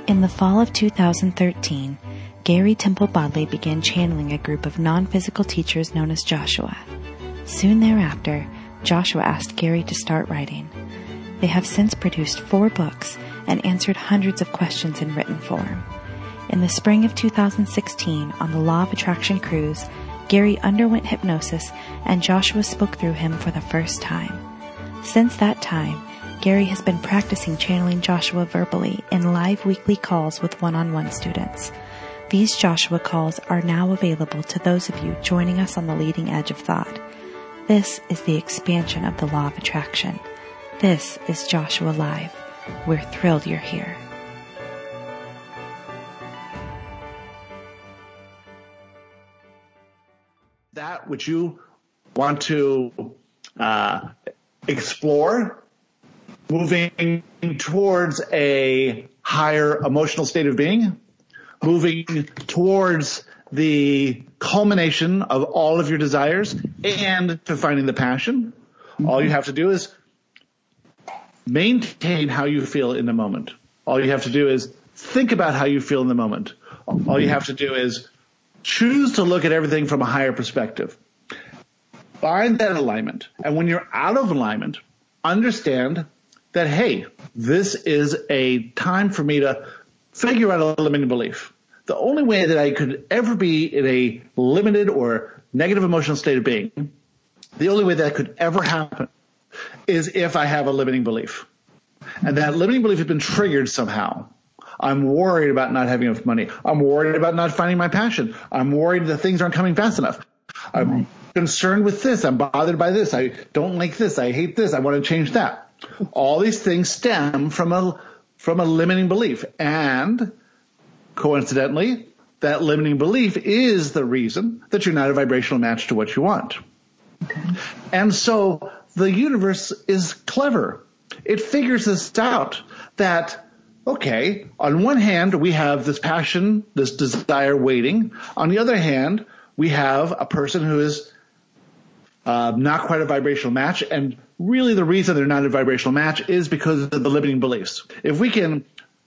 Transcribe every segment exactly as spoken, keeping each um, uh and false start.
In the fall of two thousand thirteen, Gary Temple Bodley began channeling a group of non-physical teachers known as Joshua. Soon thereafter, Joshua asked Gary to start writing. They have since produced four books and answered hundreds of questions in written form. In the spring of two thousand sixteen, on the Law of Attraction cruise, Gary underwent hypnosis and Joshua spoke through him for the first time. Since that time, Gary has been practicing channeling Joshua verbally in live weekly calls with one-on-one students. These Joshua calls are now available to those of you joining us on the leading edge of thought. This is the expansion of the Law of Attraction. This is Joshua Live. We're thrilled you're here. That which you want to uh, explore, moving towards a higher emotional state of being, moving towards the culmination of all of your desires and to finding the passion. Mm-hmm. All you have to do is maintain how you feel in the moment. All you have to do is think about how you feel in the moment. All you have to do is choose to look at everything from a higher perspective. Find that alignment. And when you're out of alignment, understand that, hey, this is a time for me to figure out a limiting belief. The only way that I could ever be in a limited or negative emotional state of being, the only way that could ever happen is if I have a limiting belief. And that limiting belief has been triggered somehow. I'm worried about not having enough money. I'm worried about not finding my passion. I'm worried that things aren't coming fast enough. I'm right. concerned with this. I'm bothered by this. I don't like this. I hate this. I want to change that. All these things stem from a from a limiting belief. And coincidentally, that limiting belief is the reason that you're not a vibrational match to what you want. Okay. And so the universe is clever. It figures this out that, okay, on one hand, we have this passion, this desire waiting. On the other hand, we have a person who is uh, not quite a vibrational match. And really the reason they're not a vibrational match is because of the limiting beliefs. If we can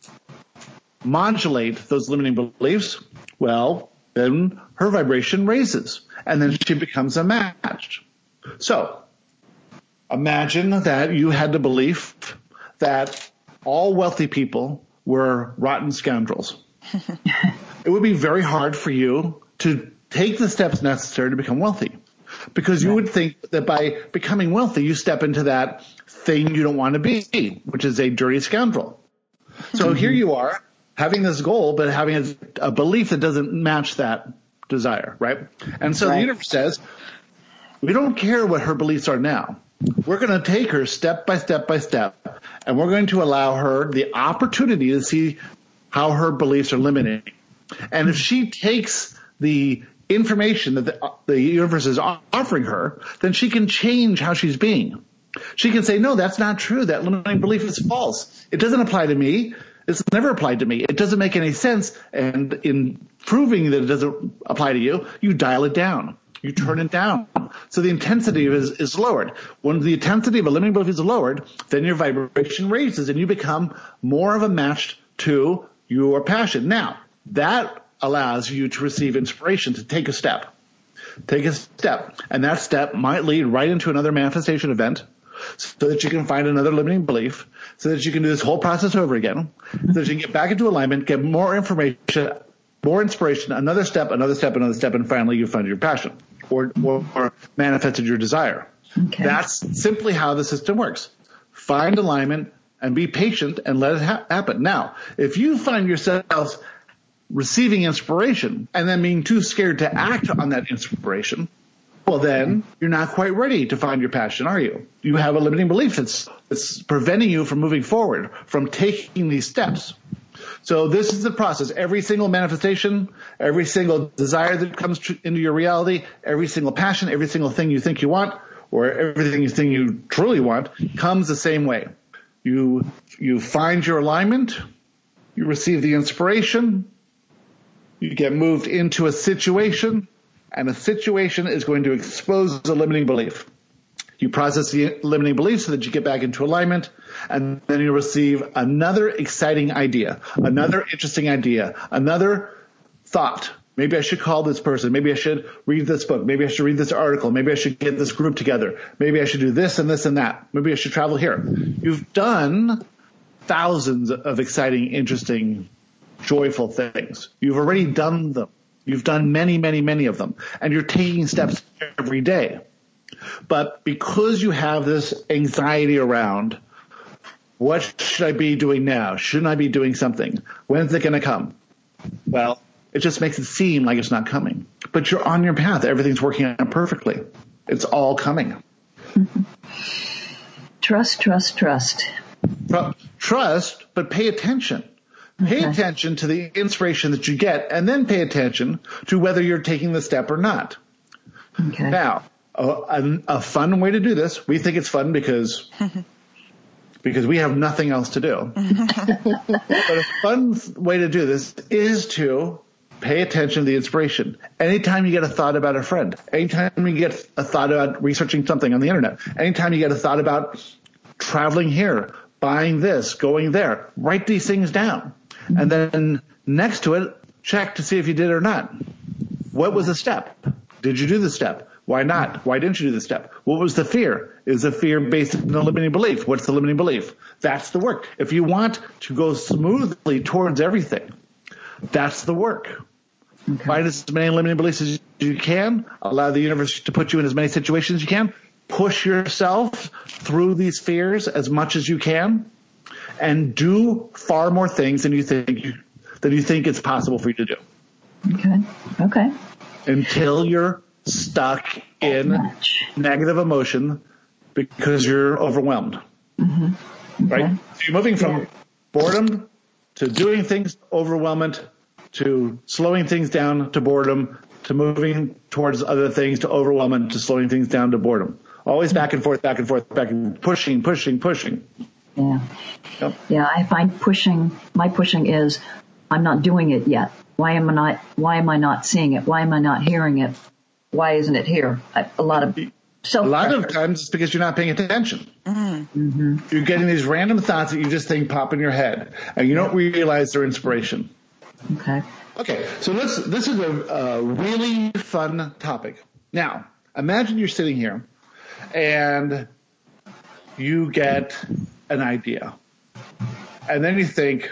modulate those limiting beliefs, well, then her vibration raises. And then she becomes a match. So imagine that you had the belief that all wealthy people were rotten scoundrels. It would be very hard for you to take the steps necessary to become wealthy, because you would think that by becoming wealthy, you step into that thing you don't want to be, which is a dirty scoundrel. So mm-hmm. here you are having this goal, but having a, a belief that doesn't match that desire, right? And so right. the universe says, we don't care what her beliefs are now. We're going to take her step by step by step, and we're going to allow her the opportunity to see how her beliefs are limiting. And if she takes the information that the, the universe is offering her, then she can change how she's being. She can say, no, that's not true. That limiting belief is false. It doesn't apply to me. It's never applied to me. It doesn't make any sense. And in proving that it doesn't apply to you, you dial it down. You turn it down. So the intensity is, is lowered. When the intensity of a limiting belief is lowered, then your vibration raises and you become more of a match to your passion. Now, that allows you to receive inspiration to take a step. Take a step. And that step might lead right into another manifestation event so that you can find another limiting belief, so that you can do this whole process over again, so that you can get back into alignment, get more information, more inspiration, another step, another step, another step, and finally you find your passion. Or, or, or manifested your desire. Okay. That's simply how the system works. Find alignment and be patient and let it ha- happen. Now, if you find yourself receiving inspiration and then being too scared to act on that inspiration, well, then you're not quite ready to find your passion, are you? You have a limiting belief that's, that's preventing you from moving forward, from taking these steps. So this is the process. Every single manifestation, every single desire that comes tr- into your reality, every single passion, every single thing you think you want, or everything you think you truly want, comes the same way. You you find your alignment, you receive the inspiration, you get moved into a situation, and a situation is going to expose a limiting belief. You process the limiting beliefs so that you get back into alignment, and then you receive another exciting idea, another interesting idea, another thought. Maybe I should call this person. Maybe I should read this book. Maybe I should read this article. Maybe I should get this group together. Maybe I should do this and this and that. Maybe I should travel here. You've done thousands of exciting, interesting, joyful things. You've already done them. You've done many, many, many of them. And you're taking steps every day. But because you have this anxiety around, what should I be doing now? Shouldn't I be doing something? When's it going to come? Well, it just makes it seem like it's not coming. But you're on your path. Everything's working out perfectly. It's all coming. Mm-hmm. Trust, trust, trust. Trust, but pay attention. Pay okay. attention to the inspiration that you get, and then pay attention to whether you're taking the step or not. Okay. Now, a, a, a fun way to do this, we think it's fun because because we have nothing else to do. But a fun way to do this is to pay attention to the inspiration. Anytime you get a thought about a friend, anytime you get a thought about researching something on the internet, anytime you get a thought about traveling here, buying this, going there, write these things down. Mm-hmm. And then next to it, check to see if you did or not. What was the step? Did you do the step? Why not? Why didn't you do the step? What was the fear? Is the fear based on a limiting belief? What's the limiting belief? That's the work. If you want to go smoothly towards everything, that's the work. Okay. Find as many limiting beliefs as you can. Allow the universe to put you in as many situations as you can. Push yourself through these fears as much as you can, and do far more things than you think you, than you think it's possible for you to do. Okay. Okay. Until you're stuck in negative emotion because you're overwhelmed. Mm-hmm. Okay. Right? So you're moving from yeah. boredom to doing things overwhelmment to slowing things down to boredom to moving towards other things to overwhelmment to slowing things down to boredom. Always back and forth, back and forth, back and pushing, pushing, pushing. Yeah. Yep. Yeah, I find pushing, my pushing is I'm not doing it yet. Why am I not, why am I not seeing it? Why am I not hearing it? Why isn't it here? I, a lot of self-pressure. A lot of times it's because you're not paying attention. Mm-hmm. You're getting these random thoughts that you just think pop in your head, and you don't realize they're inspiration. Okay. Okay, so let's, this is a, a really fun topic. Now, imagine you're sitting here and you get an idea. And then you think,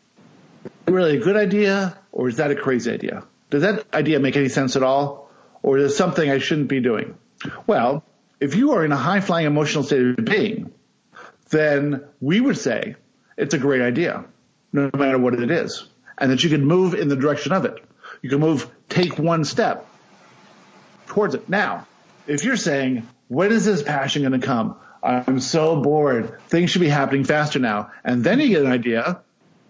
really a good idea, or is that a crazy idea? Does that idea make any sense at all? Or is it something I shouldn't be doing? Well, if you are in a high-flying emotional state of being, then we would say it's a great idea, no matter what it is. And that you can move in the direction of it. You can move, take one step towards it. Now, if you're saying, when is this passion going to come? I'm so bored. Things should be happening faster now. And then you get an idea.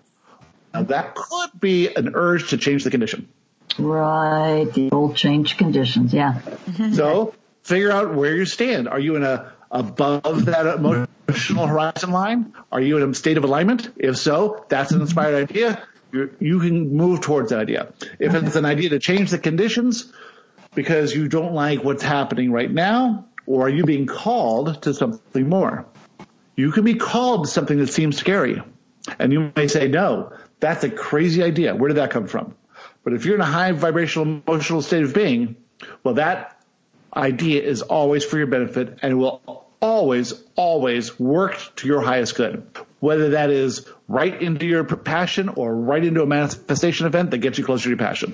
Now that could be an urge to change the condition. Right. The old change conditions. Yeah. So figure out where you stand. Are you in a above that emotional horizon line? Are you in a state of alignment? If so, that's an inspired idea. You, you can move towards that idea. If it's an idea to change the conditions because you don't like what's happening right now, or are you being called to something more? You can be called to something that seems scary. And you may say, no, that's a crazy idea. Where did that come from? But if you're in a high vibrational emotional state of being, well, that idea is always for your benefit and will always, always work to your highest good. Whether that is right into your passion or right into a manifestation event that gets you closer to your passion.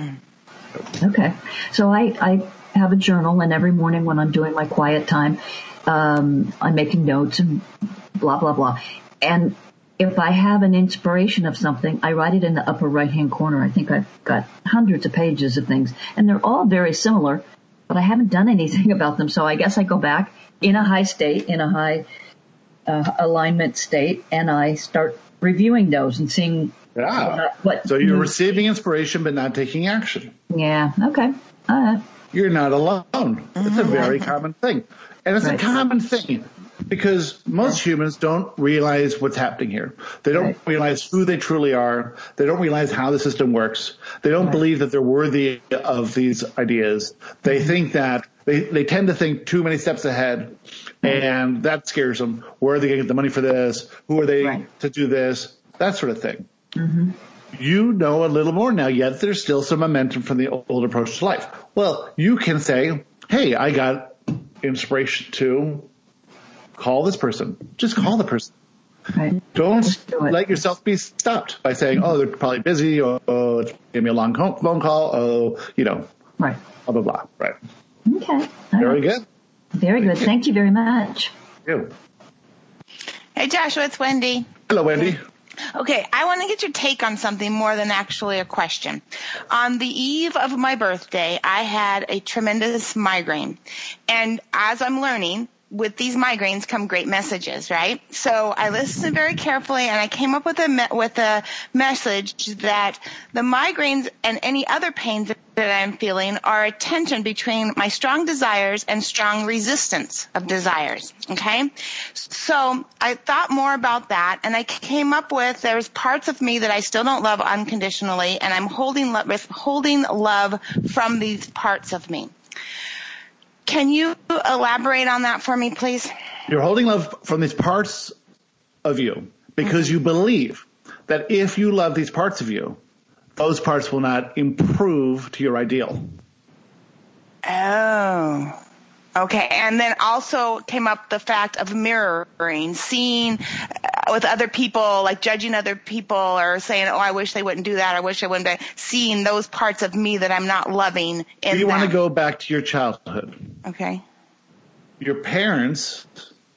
Okay. So I, I have a journal, and every morning when I'm doing my quiet time, um, I'm making notes and blah, blah, blah. And if I have an inspiration of something, I write it in the upper right-hand corner. I think I've got hundreds of pages of things, and they're all very similar, but I haven't done anything about them. So I guess I go back in a high state, in a high uh, alignment state, and I start reviewing those and seeing yeah. what, what. So you're receiving inspiration but not taking action. Yeah. Okay. All right. You're not alone. It's a very common thing. And it's Right. a common thing because most humans don't realize what's happening here. They don't Right. realize who they truly are. They don't realize how the system works. They don't Right. believe that they're worthy of these ideas. They think that They they tend to think too many steps ahead, and that scares them. Where are they going to get the money for this? Who are they right. to do this? That sort of thing. Mm-hmm. You know a little more now, yet there's still some momentum from the old approach to life. Well, you can say, hey, I got inspiration to call this person. Just call the person. Right. Don't do let yourself be stopped by saying, oh, they're probably busy, or oh, it's gave me a long phone call, oh, you know, right. blah, blah, blah. Right. Okay. Very good. Very good. Thank you very much. Thank you. Hey, Joshua, it's Wendy. Hello, Wendy. Okay, I want to get your take on something more than actually a question. On the eve of my birthday, I had a tremendous migraine. And as I'm learning, with these migraines come great messages, right? So I listened very carefully, and I came up with a me- with a message that the migraines and any other pains that I'm feeling are a tension between my strong desires and strong resistance of desires, okay? So I thought more about that, and I came up with there's parts of me that I still don't love unconditionally, and I'm holding lo- holding love from these parts of me. Can you elaborate on that for me, please? You're holding love from these parts of you because mm-hmm. you believe that if you love these parts of you, those parts will not improve to your ideal. Oh, okay. And then also came up the fact of mirroring, seeing with other people, like judging other people or saying, oh, I wish they wouldn't do that. I wish I wouldn't. Seeing those parts of me that I'm not loving in Do you them. want to go back to your childhood? Okay. Your parents,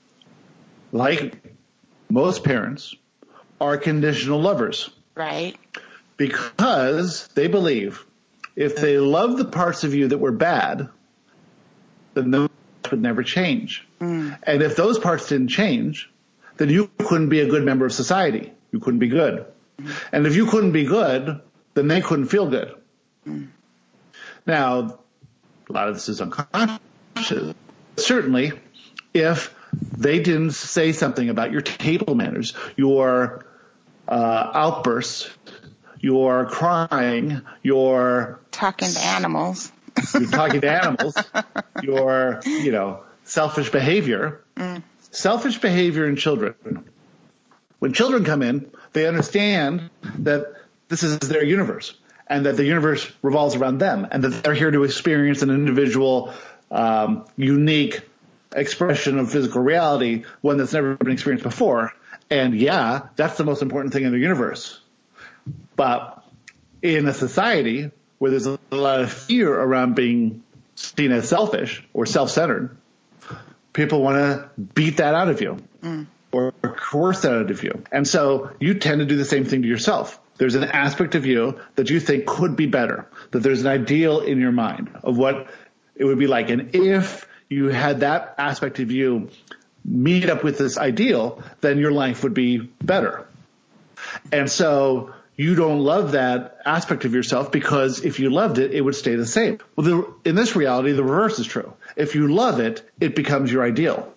like most parents, are conditional lovers. Right. Because they believe if they love the parts of you that were bad, then those would never change. Mm. And if those parts didn't change, then you couldn't be a good member of society. You couldn't be good. Mm. And if you couldn't be good, then they couldn't feel good. Mm. Now, a lot of this is unconscious. Certainly, if they didn't say something about your table manners, your uh, outbursts, your crying, your talking to animals, you're talking to animals, your, you know, selfish behavior, mm. selfish behavior in children. When children come in, they understand that this is their universe and that the universe revolves around them and that they're here to experience an individual, um, unique expression of physical reality, one that's never been experienced before. And yeah, that's the most important thing in the universe. But in a society where there's a lot of fear around being seen as selfish or self-centered, people want to beat that out of you mm. or coerce that out of you. And so you tend to do the same thing to yourself. There's an aspect of you that you think could be better, that there's an ideal in your mind of what it would be like. And if you had that aspect of you meet up with this ideal, then your life would be better. And so you don't love that aspect of yourself because if you loved it, it would stay the same. Well, the, in this reality, the reverse is true. If you love it, it becomes your ideal.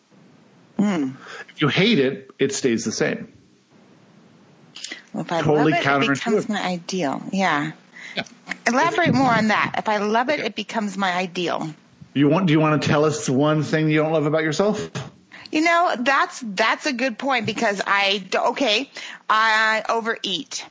Mm. If you hate it, it stays the same. Well, if I totally love it, it becomes my ideal. Yeah. yeah. Elaborate more on that. If I love it, it becomes my ideal. You want? Do you want to tell us one thing you don't love about yourself? You know, that's that's a good point because I okay, I overeat.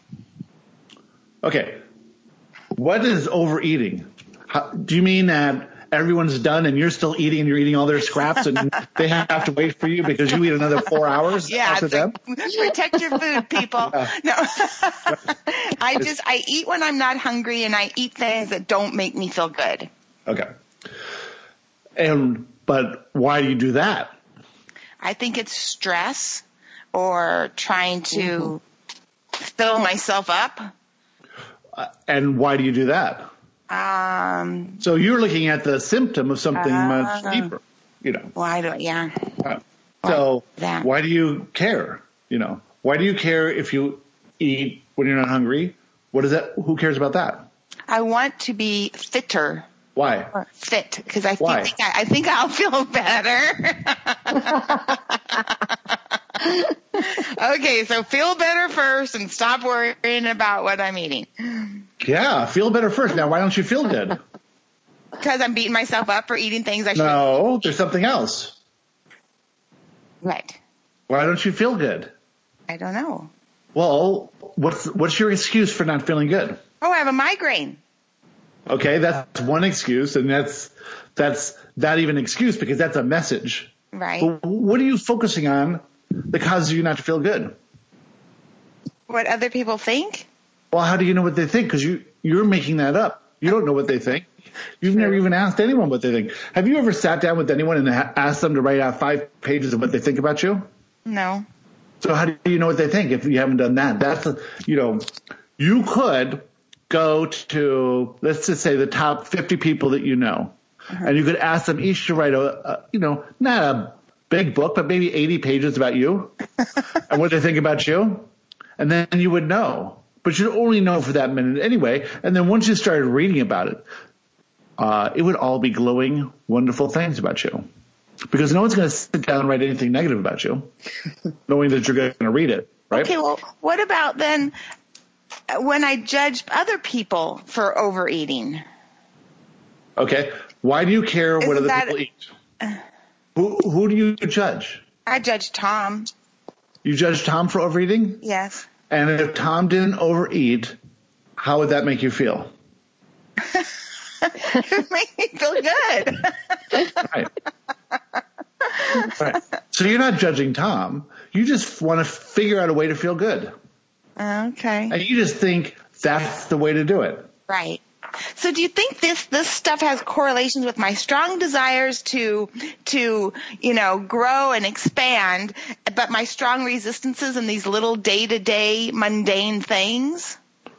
Okay, what is overeating? How, do you mean that everyone's done and you're still eating and you're eating all their scraps and they have to wait for you because you eat another four hours yeah, after them? Protect your food, people. Yeah. No, I just I eat when I'm not hungry and I eat things that don't make me feel good. Okay, and but why do you do that? I think it's stress or trying to mm-hmm. fill myself up. Uh, and why do you do that? Um, so you're looking at the symptom of something uh, much deeper, you know. Why do yeah. Uh, so why, why do you care? You know, why do you care if you eat when you're not hungry? What is that? Who cares about that? I want to be fitter. Why? Or fit, because I Why? think I, I think I'll feel better. Okay, so feel better first and stop worrying about what I'm eating. Yeah, feel better first. Now, why don't you feel good? because I'm beating myself up for eating things I shouldn't. No, there's something else. Right. Why don't you feel good? I don't know. Well, what's what's your excuse for not feeling good? Oh, I have a migraine. Okay, that's one excuse, and that's that's not even an excuse because that's a message. Right. But what are you focusing on that causes you not to feel good? What other people think? Well, how do you know what they think? Because you, you're making that up. You don't know what they think. You've never even asked anyone what they think. Have you ever sat down with anyone and ha- asked them to write out five pages of what they think about you? No. So how do you know what they think if you haven't done that? That's, a, you know, you could go to, let's just say the top fifty people that you know, uh-huh. and you could ask them each to write a, a, you know, not a big book, but maybe eighty pages about you and what they think about you. And then you would know. But you'd only know for that minute anyway. And then once you started reading about it, uh, it would all be glowing, wonderful things about you. Because no one's going to sit down and write anything negative about you, knowing that you're going to read it, right? Okay, well, what about then when I judge other people for overeating? Okay. Why do you care Isn't what other that, people eat? Who, who do you judge? I judge Tom. You judge Tom for overeating? Yes. And if Tom didn't overeat, how would that make you feel? It would make me feel good. Right. Right. So you're not judging Tom. You just want to figure out a way to feel good. Okay. And you just think that's the way to do it. Right. So do you think this, this stuff has correlations with my strong desires to, to, you know, grow and expand, but my strong resistances in these little day-to-day mundane things?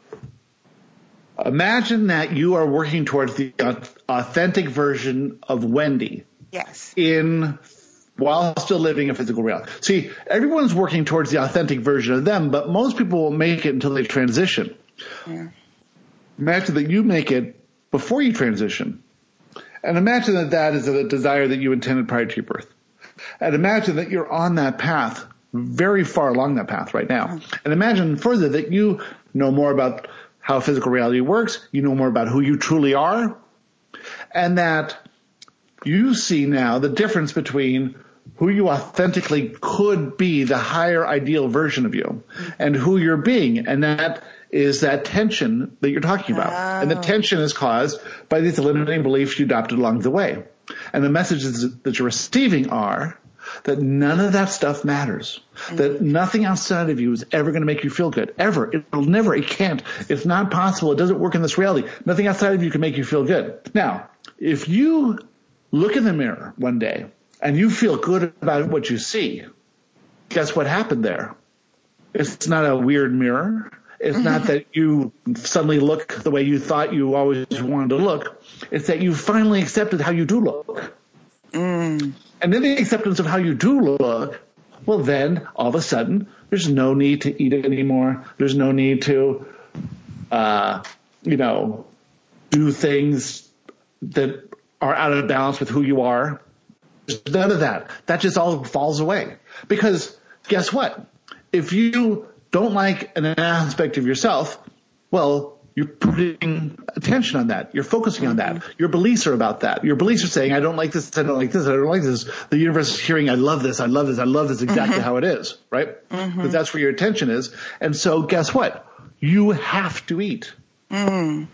Imagine that you are working towards the authentic version of Wendy. Yes. In, while still living a physical reality. See, everyone's working towards the authentic version of them, but most people won't make it until they transition. Yeah. Imagine that you make it before you transition. And imagine that that is a desire that you intended prior to your birth. And imagine that you're on that path, very far along that path right now. And imagine further that you know more about how physical reality works, you know more about who you truly are, and that you see now the difference between who you authentically could be, the higher ideal version of you, and who you're being. And that is that tension that you're talking about. Oh. And the tension is caused by these limiting beliefs you adopted along the way. And the messages that you're receiving are that none of that stuff matters, mm-hmm. that nothing outside of you is ever going to make you feel good, ever. It'll never, it can't. It's not possible. It doesn't work in this reality. Nothing outside of you can make you feel good. Now, if you look in the mirror one day and you feel good about what you see, guess what happened there? It's not a weird mirror. It's not that you suddenly look the way you thought you always wanted to look. It's that you finally accepted how you do look. Mm. And in the acceptance of how you do look, well, then all of a sudden there's no need to eat it anymore. There's no need to, uh, you know, do things that are out of balance with who you are. There's none of that. That just all falls away. Because guess what? If you don't like an aspect of yourself, well, you're putting attention on that. You're focusing on that. Your beliefs are about that. Your beliefs are saying, I don't like this, I don't like this, I don't like this. The universe is hearing, I love this, I love this, I love this, exactly mm-hmm. how it is, right? Mm-hmm. Because that's where your attention is. And so guess what? You have to eat. Mm.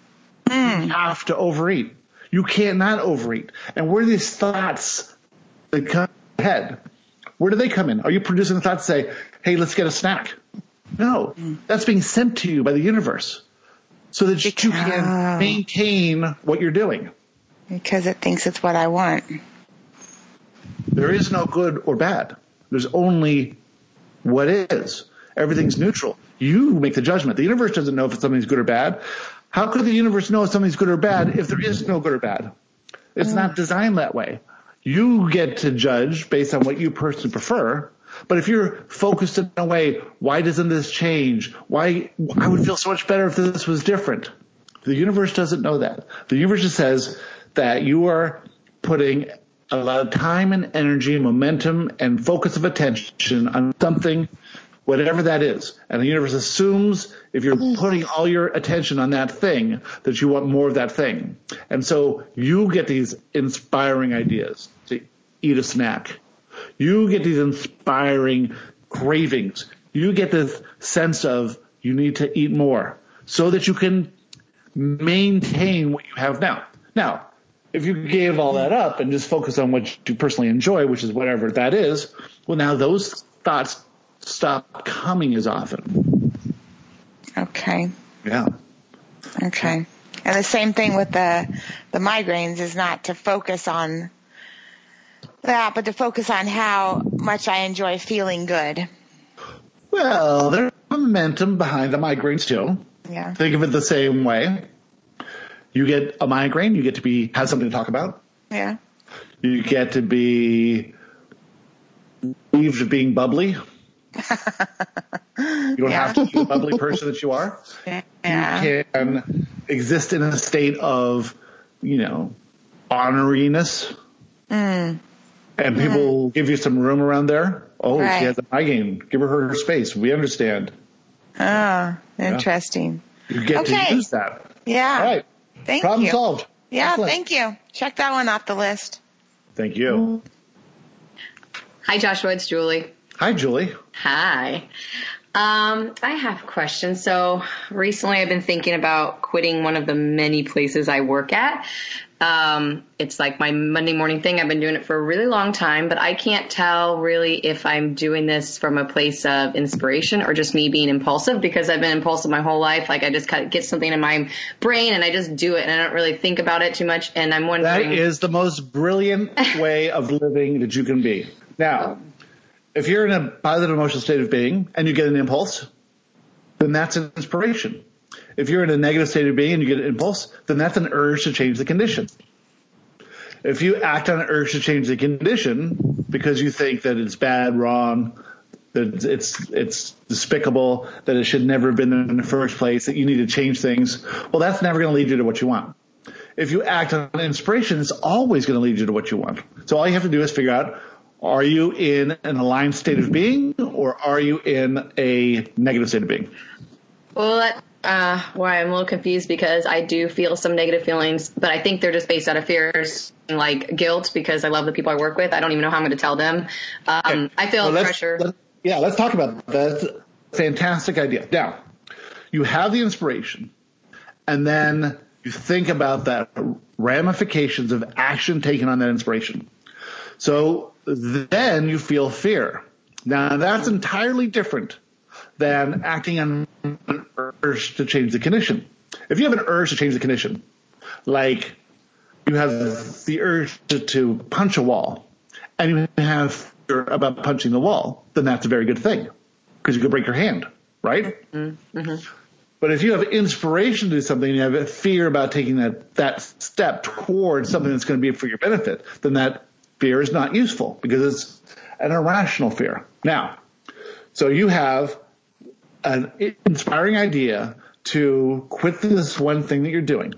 Mm. You have to overeat. You can't not overeat. And where do these thoughts that come ahead? Where do they come in? Are you producing the thought to say, hey, let's get a snack? No. That's being sent to you by the universe so that because, you can maintain what you're doing. Because it thinks it's what I want. There is no good or bad. There's only what is. Everything's neutral. You make the judgment. The universe doesn't know if something's good or bad. How could the universe know if something's good or bad if there is no good or bad? It's mm. not designed that way. You get to judge based on what you personally prefer. But if you're focused in a way, why doesn't this change? Why, I would feel so much better if this was different. The universe doesn't know that. The universe just says that you are putting a lot of time and energy, momentum, and focus of attention on something whatever that is. And the universe assumes if you're putting all your attention on that thing, that you want more of that thing. And so you get these inspiring ideas to eat a snack. You get these inspiring cravings. You get this sense of you need to eat more so that you can maintain what you have now. Now, if you gave all that up and just focus on what you personally enjoy, which is whatever that is, well, now those thoughts stop coming as often. Okay. Yeah. Okay. And the same thing with the the migraines is not to focus on that, but to focus on how much I enjoy feeling good. Well, there's momentum behind the migraines too. Yeah. Think of it the same way. You get a migraine, you get to be have something to talk about. Yeah. You get to be relieved of being bubbly. You don't Yeah. have to be the bubbly person that you are. Yeah. You can exist in a state of, you know, honoriness. Mm. And people mm. give you some room around there. Oh, right. She has a migraine. Give her her space. We understand. Oh, interesting. Yeah. You get okay. to use that. Yeah. All right. Thank Problem you. solved. Yeah, Excellent. thank you. Check that one off the list. Thank you. Hi, Joshua. It's Julie. Hi, Julie. Hi. Um, I have a question. So recently I've been thinking about quitting one of the many places I work at. Um, it's like my Monday morning thing. I've been doing it for a really long time, but I can't tell really if I'm doing this from a place of inspiration or just me being impulsive, because I've been impulsive my whole life. Like I just kind of get something in my brain and I just do it and I don't really think about it too much. And I'm wondering. That is the most brilliant way of living that you can be. Now, if you're in a positive emotional state of being and you get an impulse, then that's an inspiration. If you're in a negative state of being and you get an impulse, then that's an urge to change the condition. If you act on an urge to change the condition because you think that it's bad, wrong, that it's it's despicable, that it should never have been there in the first place, that you need to change things, well, that's never going to lead you to what you want. If you act on inspiration, it's always going to lead you to what you want. So all you have to do is figure out, are you in an aligned state of being or are you in a negative state of being? Well, that, uh, why I'm a little confused because I do feel some negative feelings, but I think they're just based out of fears and like guilt because I love the people I work with. I don't even know how I'm going to tell them. Um, okay. I feel well, pressure. Let's, yeah, let's talk about that. That's a fantastic idea. Now, you have the inspiration and then you think about that ramifications of action taken on that inspiration. So then you feel fear. Now that's entirely different than acting on an urge to change the condition. If you have an urge to change the condition, like you have the urge to, to punch a wall and you have fear about punching the wall, then that's a very good thing because you could break your hand, right? Mm-hmm. But if you have inspiration to do something and you have a fear about taking that, that step towards something that's going to be for your benefit, then that fear is not useful because it's an irrational fear. Now, so you have an inspiring idea to quit this one thing that you're doing,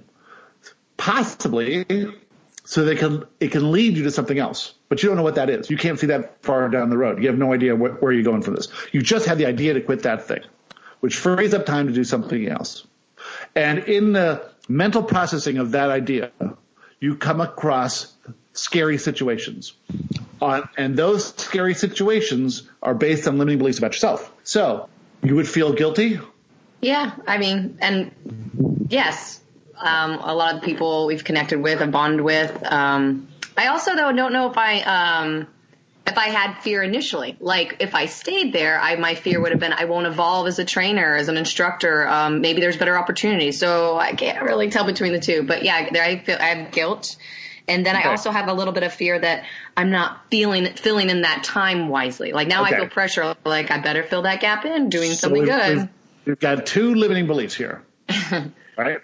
possibly so they can, it can lead you to something else, but you don't know what that is. You can't see that far down the road. You have no idea wh- where you're going for this. You just had the idea to quit that thing, which frees up time to do something else. And in the mental processing of that idea, you come across scary situations. On, and those scary situations are based on limiting beliefs about yourself. So you would feel guilty? Yeah, I mean, and yes, um, a lot of the people we've connected with, a bond with. Um, I also, though, don't know if I um, if I had fear initially. Like, if I stayed there, I my fear would have been I won't evolve as a trainer, as an instructor. Um, maybe there's better opportunities. So I can't really tell between the two. But yeah, there I feel I have guilt. And then okay. I also have a little bit of fear that I'm not feeling filling in that time wisely. Like now okay. I feel pressure, like I better fill that gap in doing so something we've, good. We've, we've got two limiting beliefs here. Right?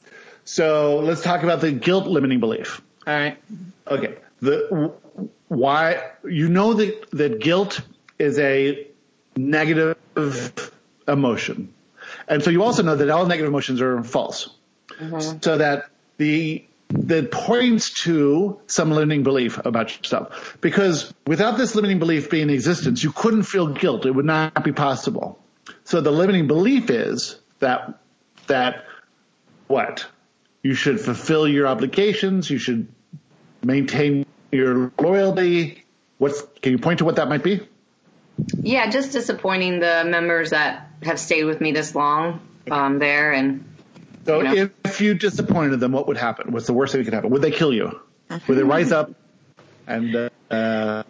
So let's talk about the guilt limiting belief. All right. Okay. The why you know that that guilt is a negative emotion. And so you also know that all negative emotions are false. Mm-hmm. So that the that points to some limiting belief about yourself. Because without this limiting belief being in existence, you couldn't feel guilt. It would not be possible. So the limiting belief is that, that what? You should fulfill your obligations. You should maintain your loyalty. What's, can you point to what that might be? Yeah, just disappointing the members that have stayed with me this long um, there. And So you know. if you disappointed them, what would happen? What's the worst thing that could happen? Would they kill you? Would they rise up and uh, uh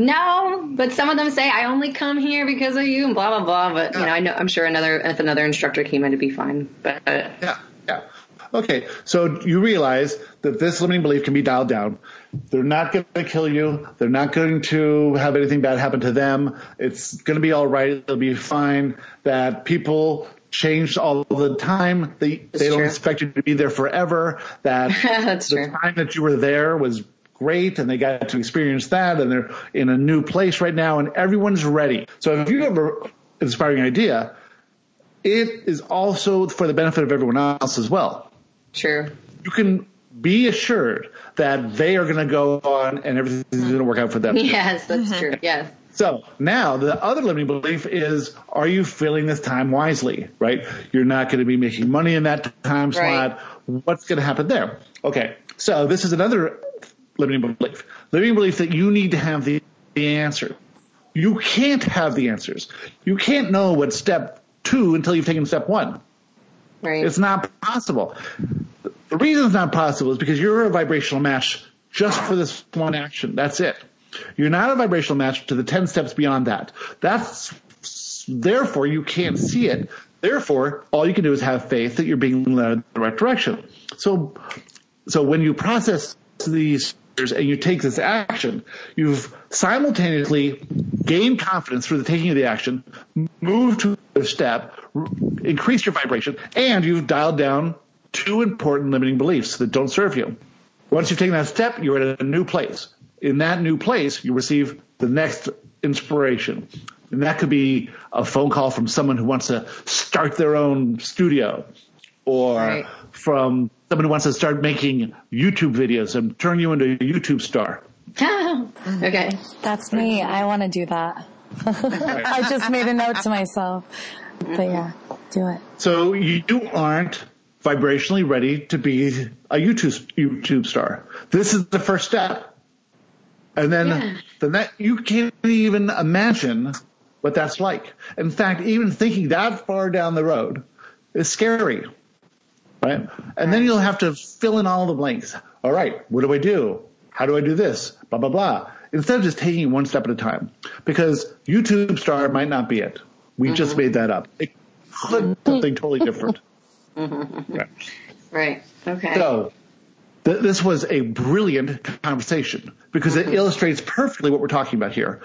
No, but some of them say, I only come here because of you and blah, blah, blah. But, you know, I know, I'm sure another, if another instructor came in, it'd be fine. But uh, yeah, yeah. Okay, so you realize that this limiting belief can be dialed down. They're not going to kill you. They're not going to have anything bad happen to them. It's going to be all right. It'll be fine. That people change all the time. They That's they don't true. expect you to be there forever. That That's the true. time that you were there was great, and they got to experience that, and they're in a new place right now, and everyone's ready. So if you have an inspiring idea, it is also for the benefit of everyone else as well. True. You can be assured that they are going to go on and everything's going to work out for them. Yes, that's true. Yes. So now the other limiting belief is, are you filling this time wisely, right? You're not going to be making money in that time slot. Right. What's going to happen there? Okay. So this is another limiting belief. Limiting belief that you need to have the, the answer. You can't have the answers. You can't know what step two until you've taken step one. Right. It's not possible. The reason it's not possible is because you're a vibrational match just for this one action. That's it. You're not a vibrational match to the ten steps beyond that. That's therefore you can't see it. Therefore, all you can do is have faith that you're being led in the right direction. So, so when you process these and you take this action, you've simultaneously gained confidence through the taking of the action, moved to a step, increased your vibration, and you've dialed down two important limiting beliefs that don't serve you. Once you've taken that step, you're at a new place. In that new place, you receive the next inspiration. And that could be a phone call from someone who wants to start their own studio, or Right. from someone who wants to start making YouTube videos and turn you into a YouTube star. Okay. That's me. I want to do that. I just made a note to myself. But yeah, do it. So you aren't vibrationally ready to be a YouTube YouTube star. This is the first step. And then Yeah. the next, you can't even imagine what that's like. In fact, even thinking that far down the road is scary. Right? And then you'll have to fill in all the blanks. All right, what do I do? How do I do this? Blah, blah, blah. Instead of just taking it one step at a time. Because YouTube star might not be it. We mm-hmm. just made that up. It could be something totally different. Right. Right. Okay. So th- this was a brilliant conversation because it illustrates perfectly what we're talking about here.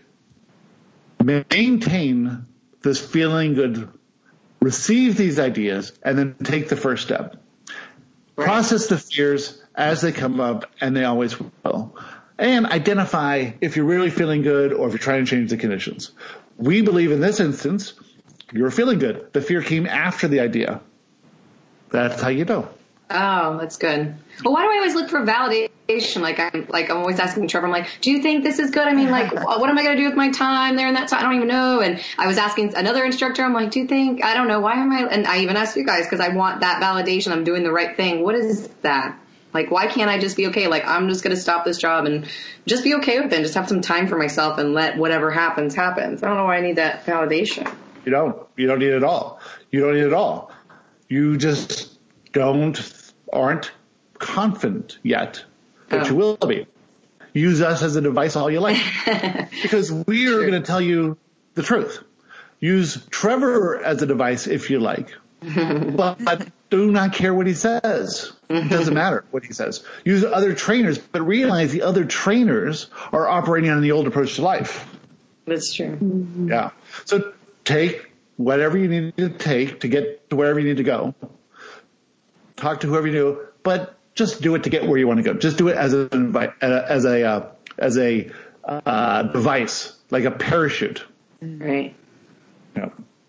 Maintain this feeling good, receive these ideas, and then take the first step. Right. Process the fears as they come up, and they always will. And identify if you're really feeling good or if you're trying to change the conditions. We believe in this instance, you're feeling good. The fear came after the idea. That's how you know. Oh, that's good. Well, why do I always look for validation? Like I'm, like I'm always asking Trevor, I'm like, do you think this is good? I mean, like, what am I going to do with my time there and that time? I don't even know. And I was asking another instructor, I'm like, do you think, I don't know, why am I, and I even asked you guys because I want that validation. I'm doing the right thing. What is that? Like, why can't I just be okay? Like, I'm just going to stop this job and just be okay with it and just have some time for myself and let whatever happens, happens. I don't know why I need that validation. You don't. You don't need it all. You don't need it all. You just don't, aren't confident yet that Oh. you will be. Use us as a device all you like. Because we are Sure. going to tell you the truth. Use Trevor as a device if you like. But do not care what he says. It doesn't matter what he says. Use other trainers, but realize the other trainers are operating on the old approach to life. That's true. Yeah. So take whatever you need to take to get to wherever you need to go. Talk to whoever you do, but just do it to get where you want to go. Just do it as a as a uh, as a uh, device, like a parachute. Right. Yeah.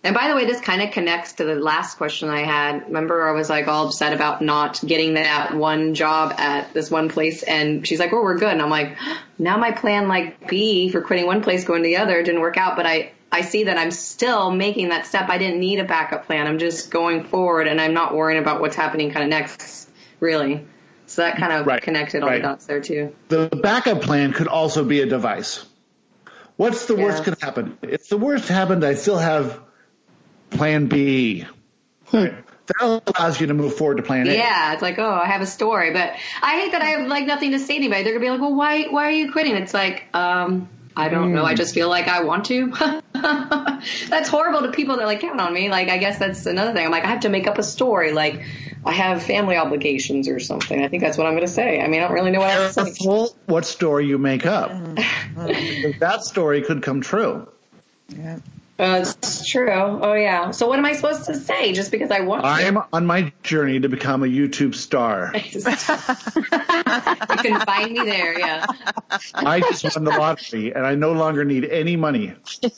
And by the way, this kind of connects to the last question I had. Remember, I was like all upset about not getting that one job at this one place. And she's like, well, we're good. And I'm like, now my plan like B for quitting one place, going to the other didn't work out. But I, I see that I'm still making that step. I didn't need a backup plan. I'm just going forward and I'm not worrying about what's happening kind of next, really. So that kind of right. connected all right. the dots there too. The backup plan could also be a device. What's the yeah. worst could happen? If the worst happened, I still have plan B. Right? That allows you to move forward to plan A. Yeah, it's like, oh, I have a story. But I hate that I have like nothing to say to anybody. They're going to be like, well, why, why are you quitting? It's like, um, I don't mm. know. I just feel like I want to. That's horrible to people that like count on me. Like, I guess that's another thing. I'm like, I have to make up a story. Like, I have family obligations or something. I think that's what I'm going to say. I mean, I don't really know what else to say. What story you make up. That story could come true. Yeah. Uh, it's true. Oh, yeah. So what am I supposed to say just because I want to? I'm on my journey to become a YouTube star. You can find me there, yeah. I just won the lottery, and I no longer need any money.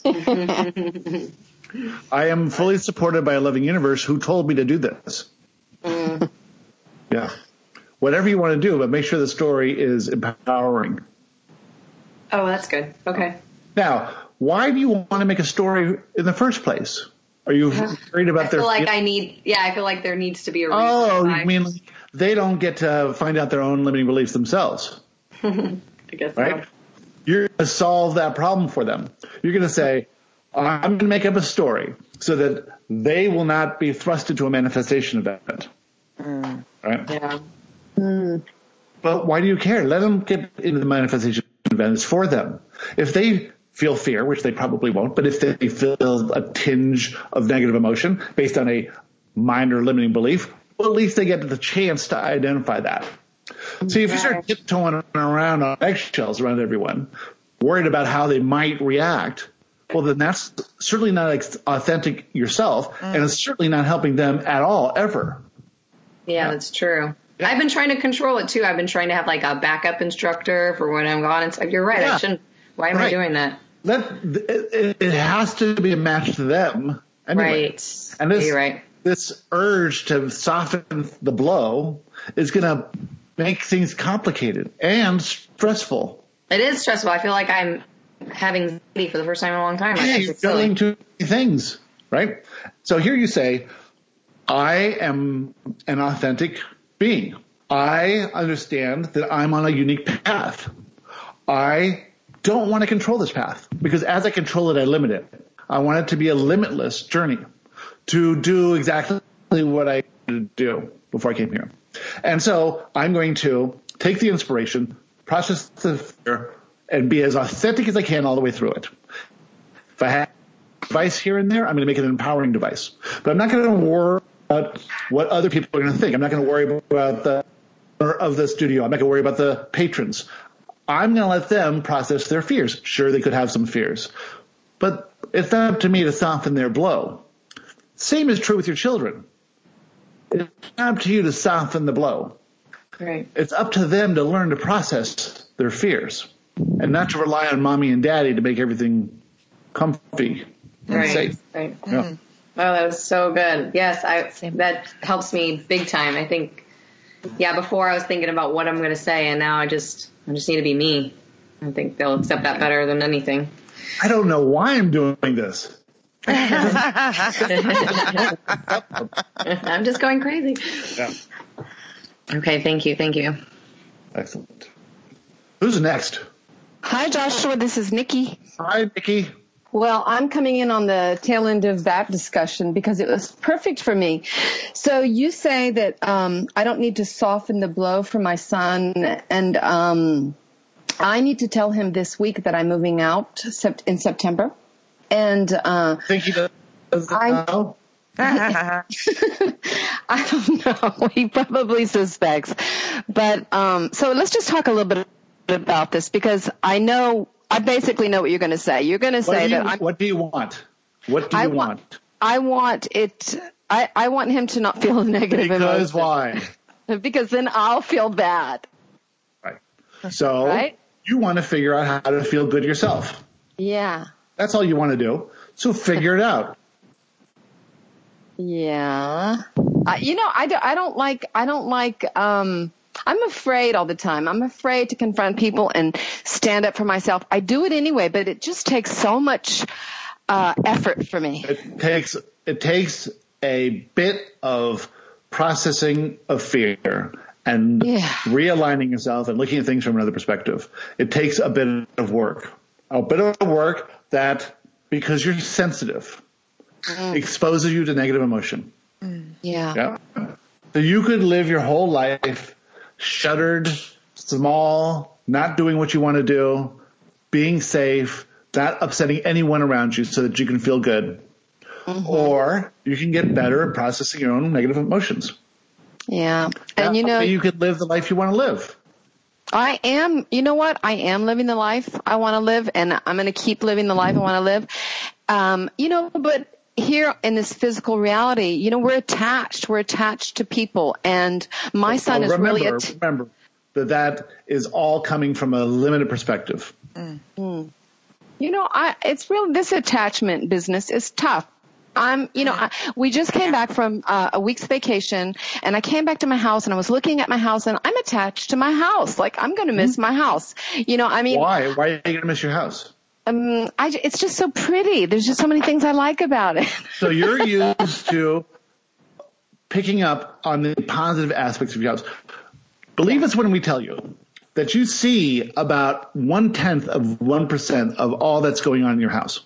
I am fully supported by a loving universe who told me to do this. Mm. Yeah. Whatever you want to do, but make sure the story is empowering. Oh, that's good. Okay. Now, why do you want to make a story in the first place? Are you worried about I their? feel like I need. Yeah, I feel like there needs to be a reason. Oh, why. you mean like they don't get to find out their own limiting beliefs themselves? I guess right. So. You're going to solve that problem for them. You're going to say, "I'm going to make up a story so that they will not be thrust into a manifestation event." Mm. Right. Yeah. Mm. But why do you care? Let them get into the manifestation event. It's for them. If they feel fear, which they probably won't, but if they feel a tinge of negative emotion based on a minor limiting belief, well, at least they get the chance to identify that. See, if you start tiptoeing around on eggshells around everyone, worried about how they might react, well, then that's certainly not authentic yourself, mm. and it's certainly not helping them at all, ever. Yeah, that's true. Yeah. I've been trying to control it, too. I've been trying to have, like, a backup instructor for when I'm gone. It's like, you're right, yeah. I shouldn't. Why am right. I doing that? Let, it, it has to be a match to them anyway. Right. And this, You're right. this urge to soften the blow is going to make things complicated and stressful. It is stressful. I feel like I'm having anxiety for the first time in a long time. Yeah, you're doing too many things, right? So here you say, I am an authentic being. I understand that I'm on a unique path. I don't want to control this path because as I control it, I limit it. I want it to be a limitless journey to do exactly what I did do before I came here. And so I'm going to take the inspiration, process the fear, and be as authentic as I can all the way through it. If I have a device here and there, I'm going to make it an empowering device. But I'm not going to worry about what other people are going to think. I'm not going to worry about the owner of the studio. I'm not going to worry about the patrons. I'm going to let them process their fears. Sure, they could have some fears, but it's not up to me to soften their blow. Same is true with your children. It's not up to you to soften the blow. Right. It's up to them to learn to process their fears and not to rely on mommy and daddy to make everything comfy and right. safe. Right. Yeah. Mm-hmm. Oh, that was so good. Yes, I, that helps me big time. I think, yeah, before I was thinking about what I'm going to say, and now I just, I just need to be me. I think they'll accept that better than anything. I don't know why I'm doing this. I'm just going crazy. Yeah. Okay, thank you, thank you. Excellent. Who's next? Hi, Joshua. This is Nikki. Hi, Nikki. Well, I'm coming in on the tail end of that discussion because it was perfect for me. So you say that um, I don't need to soften the blow for my son, and um, I need to tell him this week that I'm moving out in September. And uh, think he does I know? I don't know. He probably suspects. But um, so let's just talk a little bit about this because I know. I basically know what you're going to say. You're going to say what you, that I'm, what do you want? What do you I want? want? I want it. I, I want him to not feel negative because emotion. why? Because then I'll feel bad. Right. So right? You want to figure out how to feel good yourself. Yeah. That's all you want to do. So figure it out. Yeah. Uh, you know, I, do, I don't like, I don't like, um, I'm afraid all the time. I'm afraid to confront people and stand up for myself. I do it anyway, but it just takes so much, uh, effort for me. It takes, it takes a bit of processing of fear and yeah. realigning yourself and looking at things from another perspective. It takes a bit of work, a bit of work that, because you're sensitive, mm. exposes you to negative emotion. Mm. Yeah. Yeah. So you could live your whole life shuttered, small, not doing what you want to do, being safe, not upsetting anyone around you so that you can feel good. Mm-hmm. Or you can get better at processing your own negative emotions. Yeah. That And you know, way you could live the life you want to live. I am, you know what? I am living the life I want to live, and I'm going to keep living the life I want to live. Um, you know, but here in this physical reality, you know, we're attached. We're attached to people, and my son well, is remember, really att- remember that that is all coming from a limited perspective. Mm. Mm. You know, I, it's real, this attachment business is tough. I'm, you know, I, we just came back from uh, a week's vacation, and I came back to my house, and I was looking at my house, and I'm attached to my house. Like, I'm going to miss mm-hmm. my house. You know, I mean. Why? Why are you going to miss your house? Um, I, it's just so pretty. There's just so many things I like about it. So you're used to picking up on the positive aspects of your house. Believe us when we tell you that you see about one-tenth of one percent of all that's going on in your house.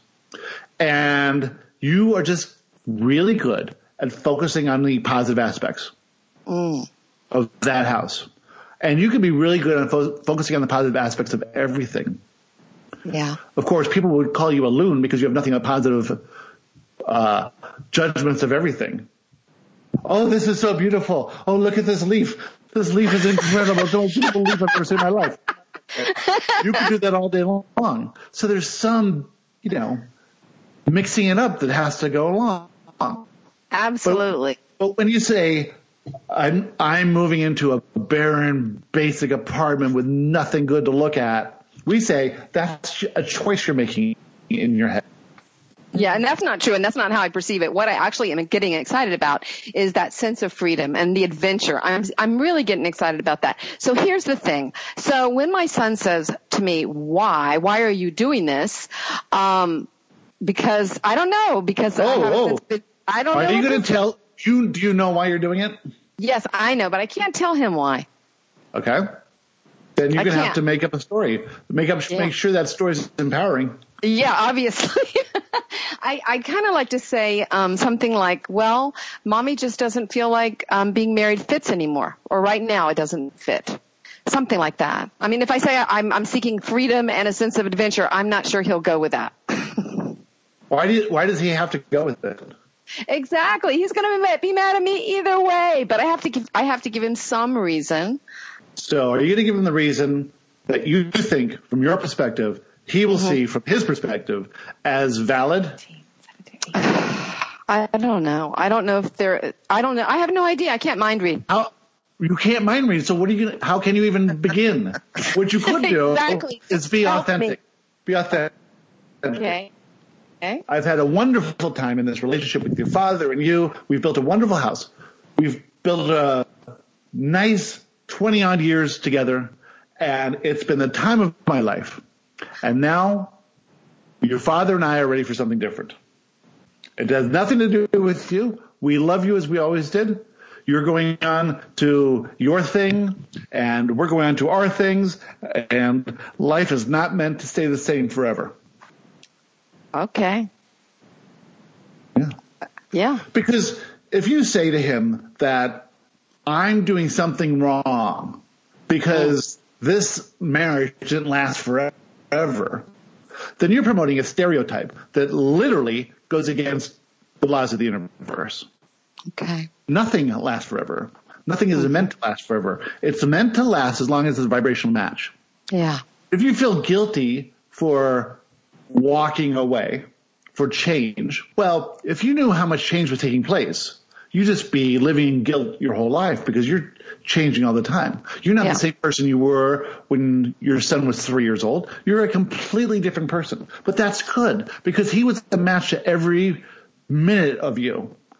And you are just really good at focusing on the positive aspects mm. of that house. And you can be really good at fo- focusing on the positive aspects of everything. Yeah. Of course, people would call you a loon because you have nothing but positive uh, judgments of everything. Oh, this is so beautiful. Oh, look at this leaf. This leaf is incredible. It's the most beautiful leaf I've ever seen in my life. You can do that all day long. So there's some, you know, mixing it up that has to go along. Absolutely. But, but when you say, I'm, I'm moving into a barren, basic apartment with nothing good to look at, we say that's a choice you're making in your head. Yeah, and that's not true, and that's not how I perceive it. What I actually am getting excited about is that sense of freedom and the adventure. I'm I'm really getting excited about that. So here's the thing. So when my son says to me, why? Why are you doing this? Um, because I don't know. Because oh, I, have oh. a, I don't are know. Are you going to tell? You do you know why you're doing it? Yes, I know, but I can't tell him why. Okay. Then you're going to have can't. to make up a story. Make up, yeah. Make sure that story is empowering. Yeah, obviously. I, I kind of like to say um, something like, well, mommy just doesn't feel like um, being married fits anymore, or right now it doesn't fit. Something like that. I mean, if I say I'm, I'm seeking freedom and a sense of adventure, I'm not sure he'll go with that. Why do you, why does he have to go with it? Exactly. He's going to be mad at me either way, but I have to give, I have to give him some reason. So are you going to give him the reason that you think, from your perspective, he will mm-hmm. see from his perspective as valid? I don't know. I don't know if they're, I don't know. I have no idea. I can't mind read. How, you can't mind read. So what are you going to, how can you even begin? What you could do exactly. is be Help authentic. Me. Be authentic. Okay. Okay. I've had a wonderful time in this relationship with your father and you. We've built a wonderful house. We've built a nice twenty odd years together, and it's been the time of my life. And now your father and I are ready for something different. It has nothing to do with you. We love you as we always did. You're going on to your thing, and we're going on to our things, and life is not meant to stay the same forever. Okay. Yeah. Yeah. Because if you say to him that I'm doing something wrong because this marriage didn't last forever, then you're promoting a stereotype that literally goes against the laws of the universe. Okay. Nothing lasts forever. Nothing is meant to last forever. It's meant to last as long as it's a vibrational match. Yeah. If you feel guilty for walking away, for change, well, if you knew how much change was taking place, you'd just be living in guilt your whole life because you're changing all the time. You're not yeah. the same person you were when your son was three years old. You're a completely different person. But that's good because he was a match to every minute of you.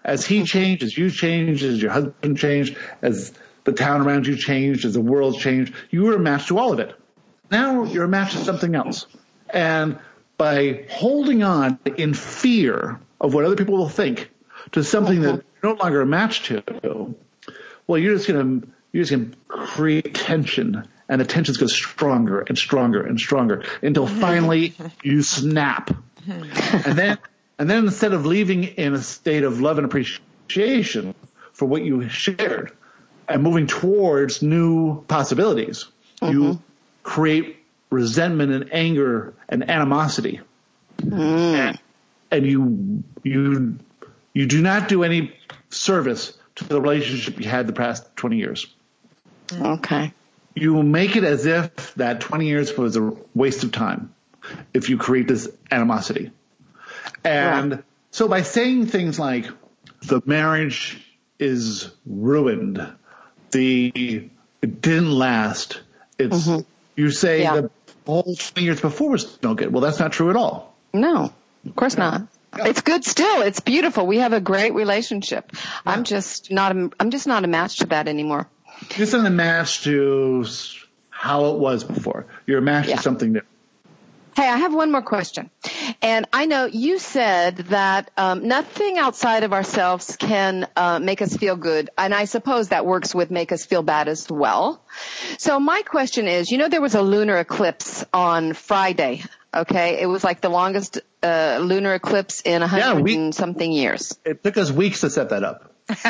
As he changed, as you changed, as your husband changed, as the town around you changed, as the world changed, you were a match to all of it. Now you're a match to something else. And by holding on in fear of what other people will think to something that you're no longer a match to, well, you're just going to you're just going to create tension, and the tensions go stronger and stronger and stronger until finally you snap. And then and then instead of leaving in a state of love and appreciation for what you shared and moving towards new possibilities, mm-hmm. you create resentment and anger and animosity. Mm. And, and you you you do not do any service to the relationship you had the past twenty years. Okay. You make it as if that twenty years was a waste of time if you create this animosity. And right. so by saying things like the marriage is ruined, the it didn't last, it's mm-hmm. you say yeah. the whole twenty years before was no good. Well, that's not true at all. No, of course not. Yeah. It's good still. It's beautiful. We have a great relationship. Yeah. I'm just not a, I'm just not a match to that anymore. You're just not a match to how it was before. You're a match yeah. to something new. Hey, I have one more question. And I know you said that um, nothing outside of ourselves can uh, make us feel good. And I suppose that works with make us feel bad as well. So my question is, you know, there was a lunar eclipse on Friday. Okay. It was like the longest uh, lunar eclipse in a hundred yeah, we, and something years. It took us weeks to set that up.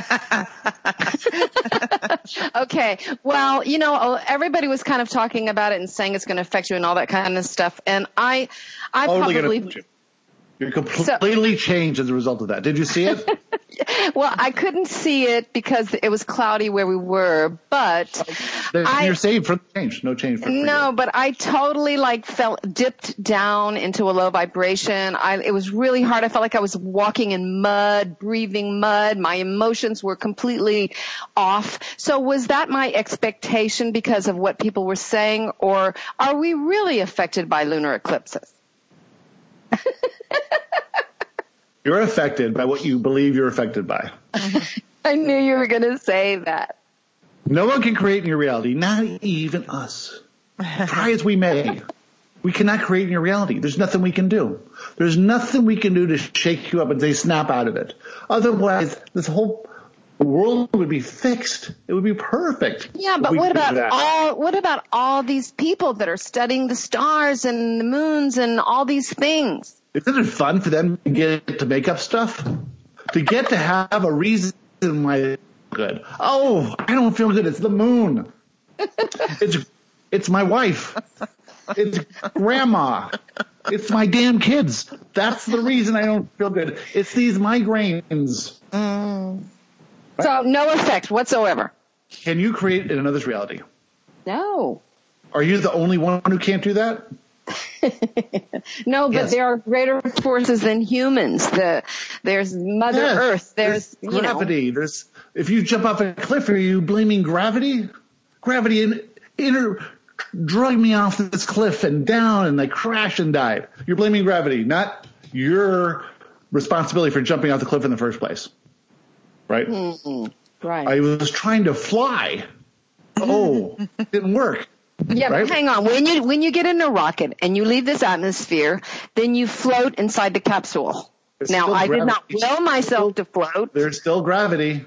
Okay. Well, you know, everybody was kind of talking about it and saying it's going to affect you and all that kind of stuff. And I, I totally probably, you. You're completely so, changed as a result of that. Did you see it? Well, I couldn't see it because it was cloudy where we were, but You're I, saved from change. No change. For no, you. But I totally like felt dipped down into a low vibration. I, it was really hard. I felt like I was walking in mud, breathing mud. My emotions were completely off. So was that my expectation because of what people were saying, or are we really affected by lunar eclipses? You're affected by what you believe you're affected by. I knew you were going to say that. No one can create in your reality, not even us. Try as we may. We cannot create in your reality. There's nothing we can do. There's nothing we can do to shake you up and say snap out of it. Otherwise, this whole world would be fixed. It would be perfect. Yeah, but what about all, what about all these people that are studying the stars and the moons and all these things? Isn't it fun for them to get to make up stuff? To get to have a reason why they're good. Oh, I don't feel good. It's the moon. It's it's my wife. It's grandma. It's my damn kids. That's the reason I don't feel good. It's these migraines. Mm. Right? So no effect whatsoever. Can you create in another's reality? No. Are you the only one who can't do that? No, but yes. there are greater forces than humans. The, there's Mother yes. Earth. There's, there's you gravity. know. There's, if you jump off a cliff, are you blaming gravity? Gravity in, inner, drug me off this cliff and down, and I crashed and died. You're blaming gravity, not your responsibility for jumping off the cliff in the first place. Right? Mm-hmm. Right. I was trying to fly. Oh, it didn't work. Yeah, right? But hang on. When you when you get in a rocket and you leave this atmosphere, then you float inside the capsule. There's now, I did not will myself still, to float. There's still gravity.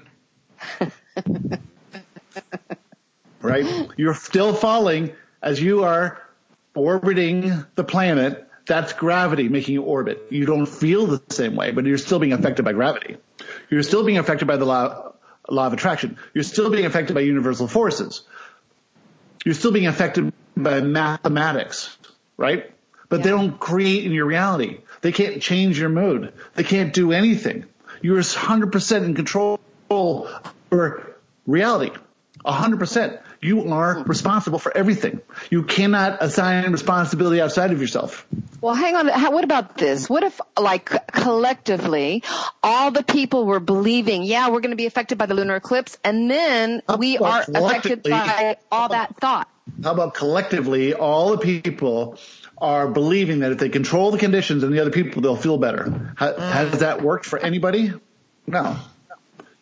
Right? You're still falling as you are orbiting the planet. That's gravity making you orbit. You don't feel the same way, but you're still being affected by gravity. You're still being affected by the law, law of attraction. You're still being affected by universal forces. You're still being affected by mathematics, right? But yeah. They don't create in your reality. They can't change your mood. They can't do anything. You're one hundred percent in control over reality. one hundred percent. You are responsible for everything. You cannot assign responsibility outside of yourself. Well, hang on. How, what about this? What if, like, collectively, all the people were believing, yeah, we're going to be affected by the lunar eclipse, and then we are affected by all that thought? How about collectively, all the people are believing that if they control the conditions and the other people, they'll feel better? How, mm. Has that worked for anybody? No.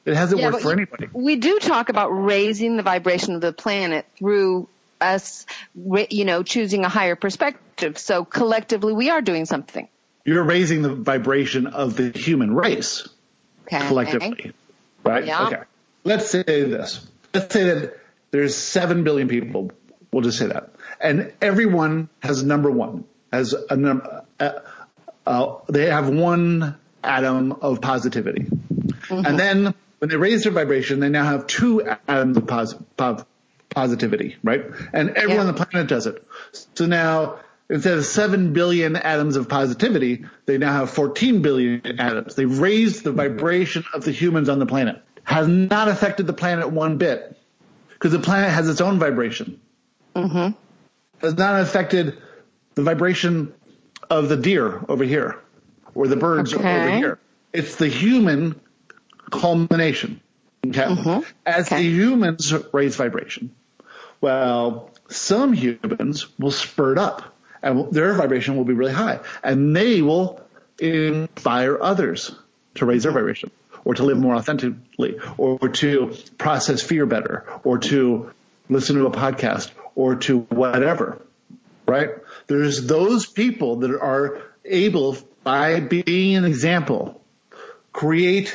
It hasn't Yeah, worked but for anybody. We do talk about raising the vibration of the planet through us, you know, choosing a higher perspective. So collectively, we are doing something. You're raising the vibration of the human race Okay. collectively, right? Yeah. Okay. Let's say this. Let's say that there's seven billion people. We'll just say that. And everyone has number one, has a number, uh, uh, they have one atom of positivity. Mm-hmm. And then when they raise their vibration, they now have two atoms of pos- pos- positivity, right? And everyone Yeah. on the planet does it. So now, instead of seven billion atoms of positivity, they now have fourteen billion atoms. They've raised the vibration of the humans on the planet. Has not affected the planet one bit, because the planet has its own vibration. Mm-hmm. Has not affected the vibration of the deer over here, or the birds Okay. over here. It's the human culmination. Okay? Mm-hmm. As Okay. the humans raise vibration, well, some humans will spurt up, and their vibration will be really high, and they will inspire others to raise their vibration, or to live more authentically, or to process fear better, or to listen to a podcast, or to whatever, right? There's those people that are able, by being an example, create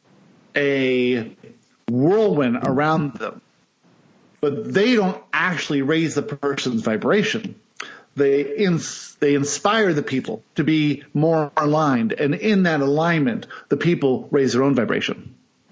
a whirlwind around them. But they don't actually raise the person's vibration. They ins- they inspire the people to be more aligned, and in that alignment, the people raise their own vibration.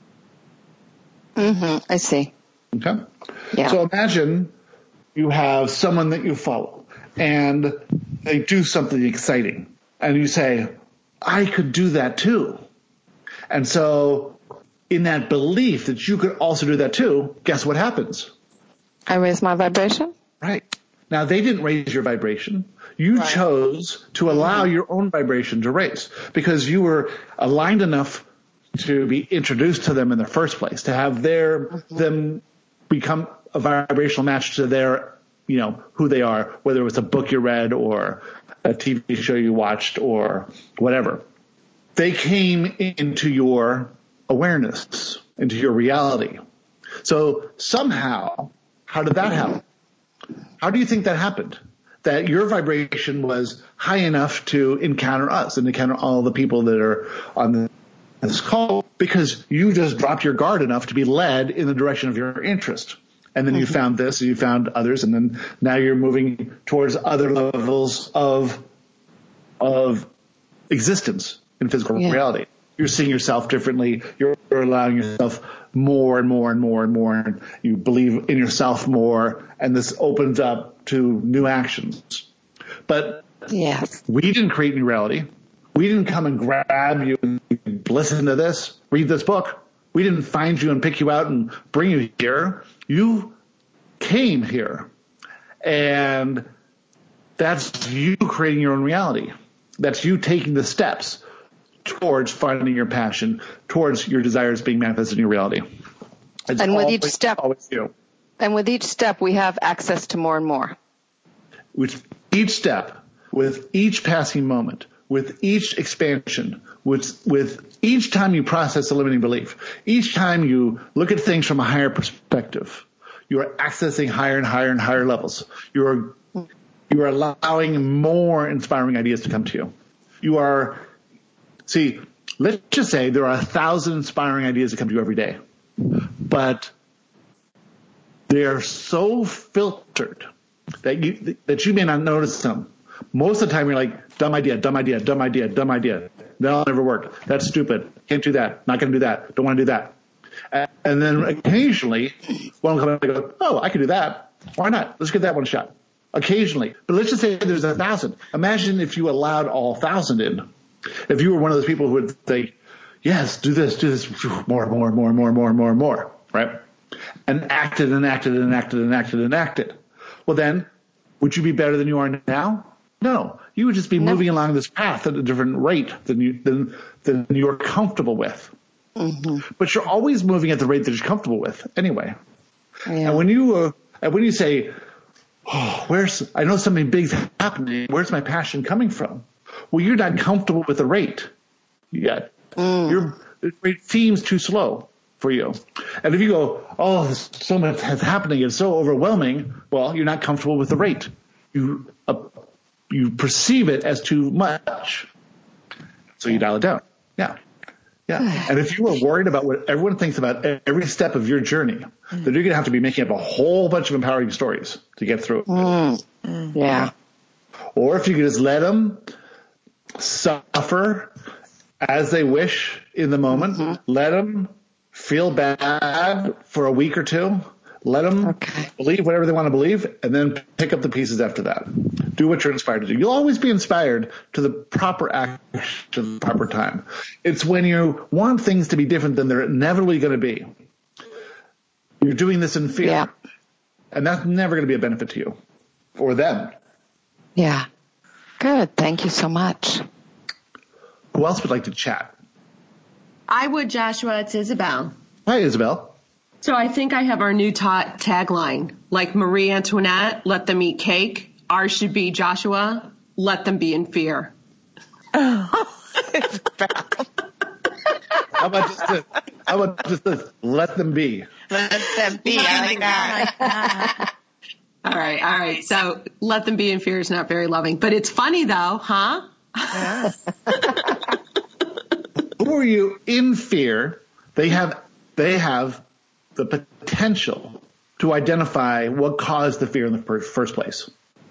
Mm-hmm. I see. Okay? Yeah. So imagine you have someone that you follow, and they do something exciting, and you say, I could do that too. And so in that belief that you could also do that too, guess what happens? I raise my vibration. Right. Now, they didn't raise your vibration. You Right. chose to allow Mm-hmm. your own vibration to raise, because you were aligned enough to be introduced to them in the first place, to have their Mm-hmm. them become a vibrational match to their, you know, who they are, whether it was a book you read or a T V show you watched or whatever. They came into your awareness, into your reality. So somehow, how did that happen? How do you think that happened? That your vibration was high enough to encounter us and encounter all the people that are on this call, because you just dropped your guard enough to be led in the direction of your interest. And then you found this, and you found others, and then now you're moving towards other levels of of existence in physical Yeah. reality. You're seeing yourself differently. You're allowing yourself more and more and more and more. And you believe in yourself more. And this opens up to new actions. But Yes. we didn't create new reality. We didn't come and grab you and listen to this, read this book. We didn't find you and pick you out and bring you here. You came here. And that's you creating your own reality. That's you taking the steps towards finding your passion, towards your desires being manifested in your reality. It's And with always, each step- always you. And with each step, we have access to more and more. With each step, with each passing moment, with each expansion, with with each time you process a limiting belief, each time you look at things from a higher perspective, you are accessing higher and higher and higher levels. You are you are allowing more inspiring ideas to come to you. You are See, let's just say there are a thousand inspiring ideas that come to you every day, but they are so filtered that you that you may not notice them. Most of the time, you're like, dumb idea, dumb idea, dumb idea, dumb idea. That'll never work. That's stupid. Can't do that. Not going to do that. Don't want to do that. And then occasionally, one will come up and go, oh, I can do that. Why not? Let's give that one a shot. Occasionally. But let's just say there's a thousand. Imagine if you allowed all thousand in. If you were one of those people who would say, yes, do this, do this, more, more, more, more, more, more, more, right? And acted and acted and acted and acted and acted. Well, then, would you be better than you are now? No. You would just be No. moving along this path at a different rate than, you, than, than you're comfortable with. Mm-hmm. But you're always moving at the rate that you're comfortable with anyway. Yeah. And when you, uh, and when you say, oh, where's, I know something big's happening, where's my passion coming from? Well, you're not comfortable with the rate yet. Mm. Your the rate seems too slow. for you. And if you go, oh, so much is happening, it's so overwhelming, well, you're not comfortable with the rate. You uh, you perceive it as too much. So you dial it down. Yeah. Yeah. And if you are worried about what everyone thinks about every step of your journey, then you're going to have to be making up a whole bunch of empowering stories to get through it. Mm. Mm. Yeah. Or if you can just let them suffer as they wish in the moment, mm-hmm. let them feel bad for a week or two, let them okay. believe whatever they want to believe, and then pick up the pieces after that. Do what you're inspired to do. You'll always be inspired to the proper action at the proper time. It's when you want things to be different than they're inevitably going to be. You're doing this in fear. Yeah. And that's never going to be a benefit to you or them. Yeah. Good. Thank you so much. Who else would like to chat? I would, Joshua. It's Isabel. Hi, Isabel. So I think I have our new ta- tagline. Like Marie Antoinette, let them eat cake. Ours should be, Joshua, let them be in fear. How about just this? How about just this? Let them be. Let them be. I like that. All right, all right. So let them be in fear is not very loving. But it's funny, though, huh? Yes. Who are you in fear? They have, they have the potential to identify what caused the fear in the first place.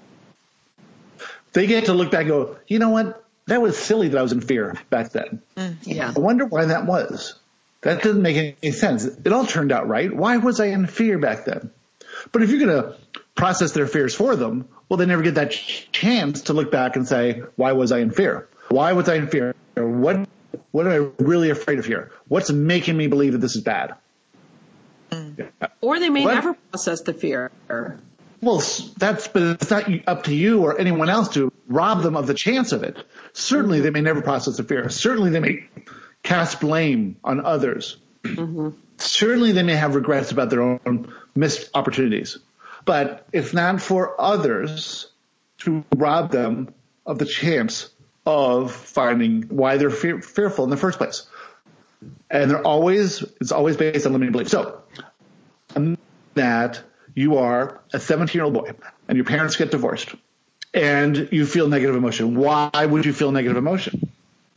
They get to look back and go, you know what? That was silly that I was in fear back then. Mm, yeah. I wonder why that was. That doesn't make any sense. It all turned out right. Why was I in fear back then? But if you're going to process their fears for them, well, they never get that chance to look back and say, why was I in fear? Why was I in fear? What, what am I really afraid of here? What's making me believe that this is bad? Mm. Yeah. Or they may what? never process the fear. Well, that's, but it's not up to you or anyone else to rob them of the chance of it. Certainly they may never process the fear. Certainly they may cast blame on others. Mm-hmm. Certainly they may have regrets about their own missed opportunities. But it's not for others to rob them of the chance of finding why they're fear, fearful in the first place. And they're always, it's always based on limiting beliefs. So that you are a seventeen-year-old boy and your parents get divorced and you feel negative emotion. Why would you feel negative emotion?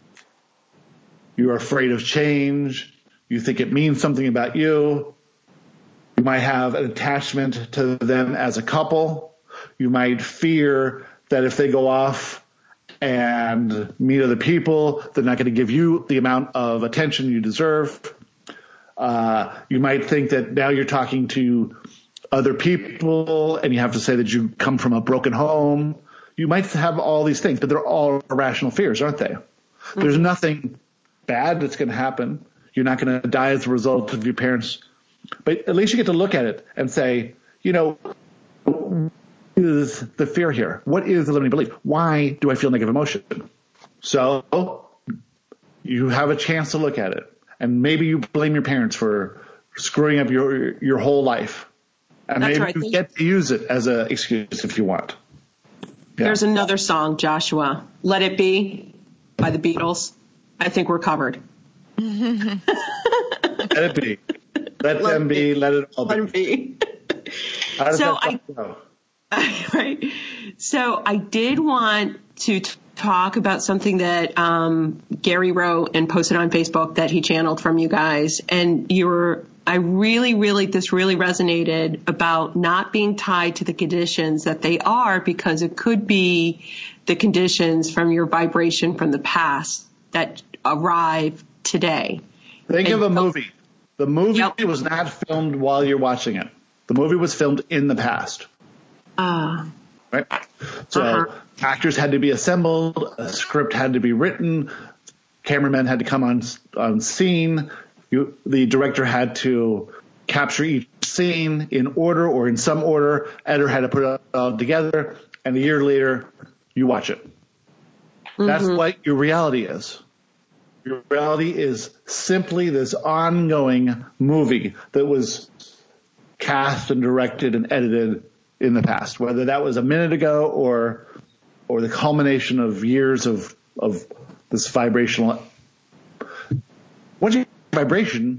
You're afraid of change. You think it means something about you. You might have an attachment to them as a couple. You might fear that if they go off and meet other people, they're not going to give you the amount of attention you deserve. Uh, you might think that now you're talking to other people and you have to say that you come from a broken home. You might have all these things, but they're all irrational fears, aren't they? Mm-hmm. There's nothing bad that's going to happen. You're not going to die as a result of your parents. But at least you get to look at it and say, you know, what is the fear here? What is the limiting belief? Why do I feel negative emotion? So you have a chance to look at it. And maybe you blame your parents for screwing up your your whole life. And That's maybe right. you get to use it as an excuse if you want. Yeah. There's another song, Joshua. Let It Be by the Beatles. I think we're covered. Let it be. Let, let them be. be. Let it all be. Let it be. How does so that I, go? right. So I did want to t- talk about something that um, Gary wrote and posted on Facebook that he channeled from you guys. And you were, I really, really, this really resonated about not being tied to the conditions that they are, because it could be the conditions from your vibration from the past that arrive today. Think and of a movie. The movie yep. was not filmed while you're watching it. The movie was filmed in the past. Ah. Uh, right? So uh-huh. actors had to be assembled. A script had to be written. Cameramen had to come on on scene. You, the director had to capture each scene in order or in some order. Editor had to put it all together. And a year later, you watch it. Mm-hmm. That's what your reality is. Your reality is simply this ongoing movie that was cast and directed and edited in the past, whether that was a minute ago or or the culmination of years of of this vibrational. Once you vibration,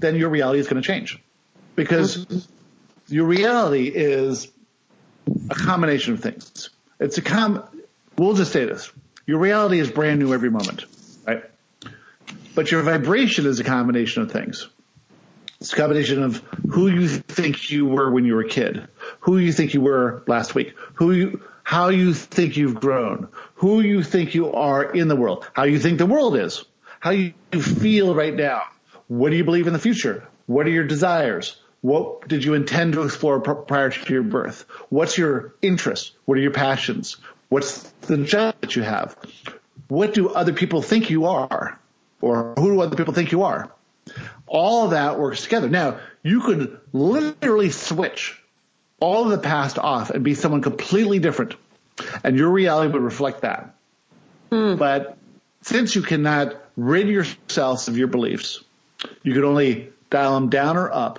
then your reality is going to change. Because your reality is a combination of things. It's a com. We'll just say this. Your reality is brand new every moment, right? But your vibration is a combination of things. It's a combination of who you think you were when you were a kid, who you think you were last week, who you, how you think you've grown, who you think you are in the world, how you think the world is, how you feel right now. What do you believe in the future? What are your desires? What did you intend to explore prior to your birth? What's your interest? What are your passions? What's the job that you have? What do other people think you are? Or who do other people think you are? All of that works together. Now, you could literally switch all of the past off and be someone completely different, and your reality would reflect that. Mm. But since you cannot rid yourself of your beliefs, you can only dial them down or up.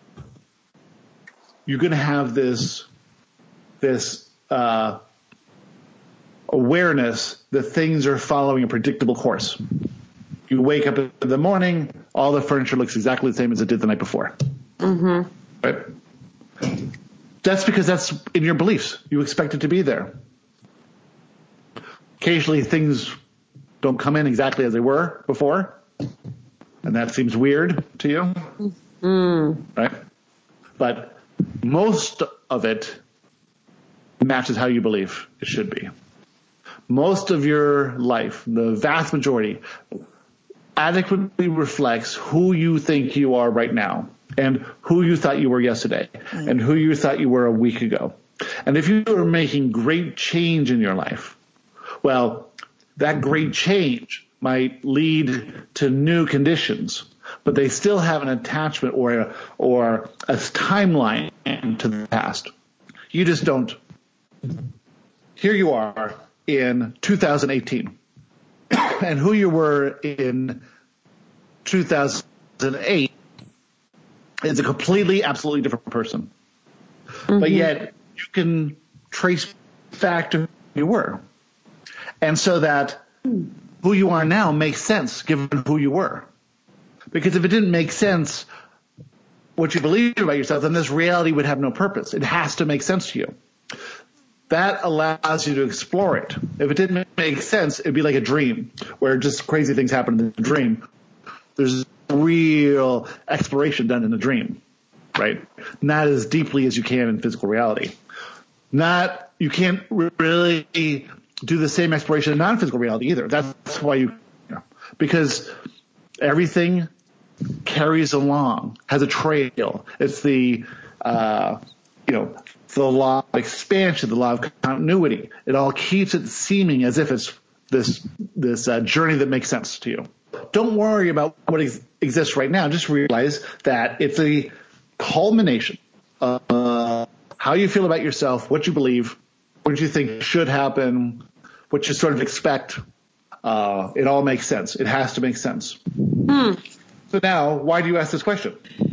You're going to have this, this uh, awareness that things are following a predictable course. You wake up in the morning, all the furniture looks exactly the same as it did the night before. Mm-hmm. Right? That's because that's in your beliefs. You expect it to be there. Occasionally things don't come in exactly as they were before, and that seems weird to you. Mm. Right? But most of it matches how you believe it should be. Most of your life, the vast majority, adequately reflects who you think you are right now and who you thought you were yesterday mm. and who you thought you were a week ago. And if you are making great change in your life, well, that great change might lead to new conditions, but they still have an attachment or a, or a timeline to the past. You just don't. Here you are in two thousand eighteen. And who you were in two thousand eight is a completely, absolutely different person. Mm-hmm. But yet you can trace back to who you were. And so that who you are now makes sense given who you were. Because if it didn't make sense, what you believe about yourself, then this reality would have no purpose. It has to make sense to you. That allows you to explore it. If it didn't make sense, it'd be like a dream where just crazy things happen in the dream. There's real exploration done in the dream, right? Not as deeply as you can in physical reality. Not, you can't really do the same exploration in non-physical reality either. That's why you, you know, because everything carries along, has a trail. It's the, uh, you know, the law of expansion, the law of continuity. It all keeps it seeming as if it's this this uh, journey that makes sense to you. Don't worry about what ex- exists right now. Just realize that it's a culmination of uh, how you feel about yourself, what you believe, what you think should happen, what you sort of expect. Uh, it all makes sense. It has to make sense. Hmm. So now, why do you ask this question?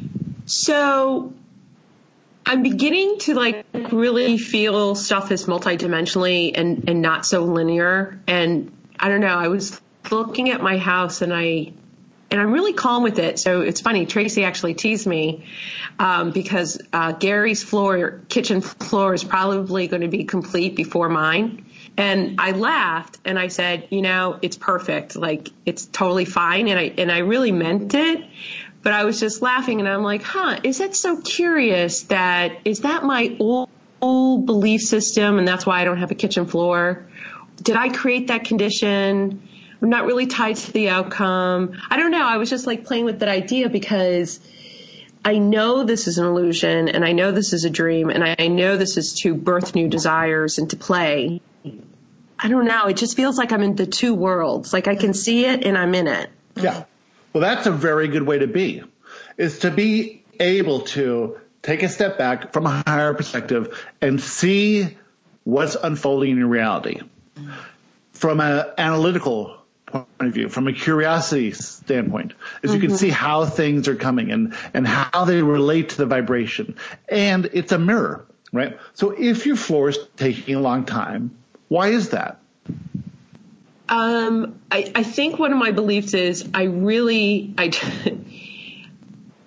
So I'm beginning to like really feel stuff is multidimensionally and, and not so linear. And I don't know, I was looking at my house and I, and I'm really calm with it. So it's funny. Tracy actually teased me, um, because, uh, Gary's floor, kitchen floor is probably going to be complete before mine. And I laughed and I said, you know, it's perfect. Like it's totally fine. And I, and I really meant it. But I was just laughing and I'm like, huh, is that so curious that, is that my old, old belief system and that's why I don't have a kitchen floor? Did I create that condition? I'm not really tied to the outcome. I don't know. I was just like playing with that idea because I know this is an illusion and I know this is a dream and I know this is to birth new desires and to play. I don't know. It just feels like I'm in the two worlds. Like I can see it and I'm in it. Yeah. Well, that's a very good way to be, is to be able to take a step back from a higher perspective and see what's unfolding in your reality from an analytical point of view, from a curiosity standpoint, is mm-hmm. you can see how things are coming and, and how they relate to the vibration. And it's a mirror, right? So if your floor is taking a long time, why is that? Um, I, I think one of my beliefs is I really, I,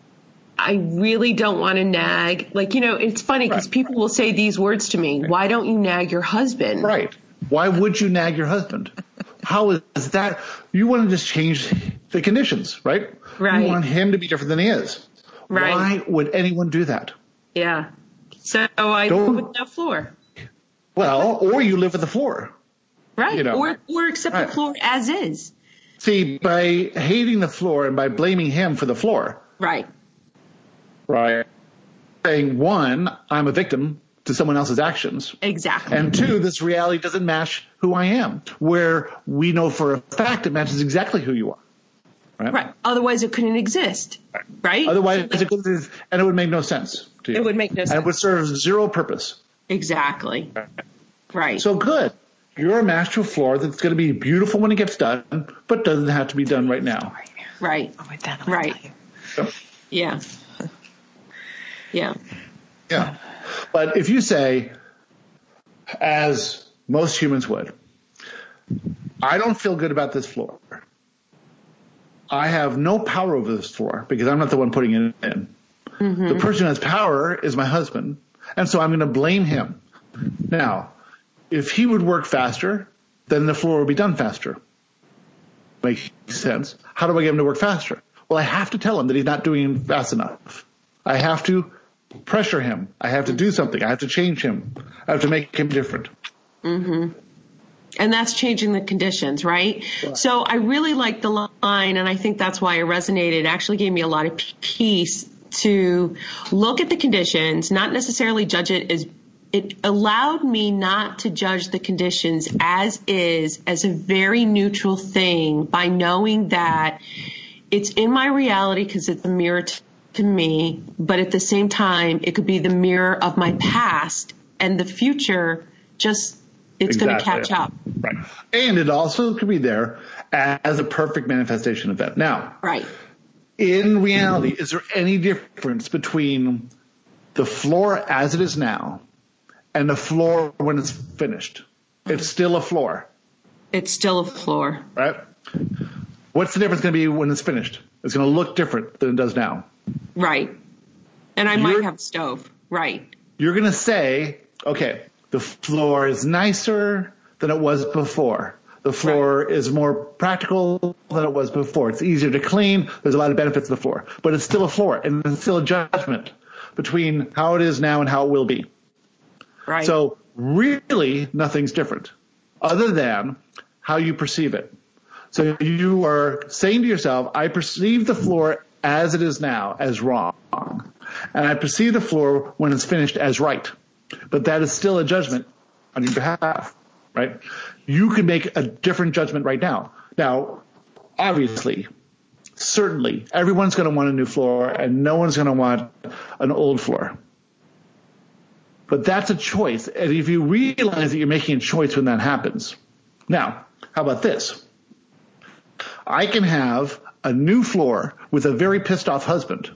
I really don't want to nag. Like, you know, it's funny because Right. people will say these words to me. Why don't you nag your husband? Right. Why would you nag your husband? How is that? You want to just change the conditions, right? Right. You want him to be different than he is. Right. Why would anyone do that? Yeah. So I Don't- live with no floor. Well, or you live with the floor. Right. You know. Or, or accept Right. the floor as is. See, by hating the floor and by blaming him for the floor, Right. right? Saying, one, I'm a victim to someone else's actions. Exactly. And two, this reality doesn't match who I am, where we know for a fact it matches exactly who you are. Right? Right. Otherwise it couldn't exist. Right. Otherwise, it could, and it would make no sense to you. It would make no And sense. it would serve zero purpose. Exactly. Right. So good. You're a match to a floor that's going to be beautiful when it gets done, but doesn't have to be done right now. right. Oh, wait, then I'll Right. tell you. So, Yeah. Yeah. yeah. But if you say, as most humans would, I don't feel good about this floor. I have no power over this floor because I'm not the one putting it in. Mm-hmm. The person who has power is my husband, and so I'm going to blame him. Now, if he would work faster, then the floor would be done faster. Makes sense. How do I get him to work faster? Well, I have to tell him that he's not doing it fast enough. I have to pressure him. I have to do something. I have to change him. I have to make him different. Mm-hmm. And that's changing the conditions, right? right? So I really like the line, and I think that's why it resonated. It actually gave me a lot of peace to look at the conditions, not necessarily judge it as, it allowed me not to judge the conditions as is, as a very neutral thing, by knowing that it's in my reality because it's a mirror t- to me, but at the same time, it could be the mirror of my past, and the future just, it's exactly. going to catch up. Right. And it also could be there as a perfect manifestation event. Now, right. in reality, is there any difference between the floor as it is now and the floor when it's finished? It's still a floor. It's still a floor. Right? What's the difference going to be when it's finished? It's going to look different than it does now. Right. And I You're, might have a stove. Right. You're going to say, okay, the floor is nicer than it was before. The floor right. is more practical than it was before. It's easier to clean. There's a lot of benefits to the floor. But it's still a floor, and it's still a judgment between how it is now and how it will be. Right. So really nothing's different other than how you perceive it. So you are saying to yourself, I perceive the floor as it is now as wrong, and I perceive the floor when it's finished as right. But that is still a judgment on your behalf, right? You can make a different judgment right now. Now, obviously, certainly, everyone's going to want a new floor, and no one's going to want an old floor. But that's a choice, and if you realize that you're making a choice when that happens. Now, how about this? I can have a new floor with a very pissed off husband.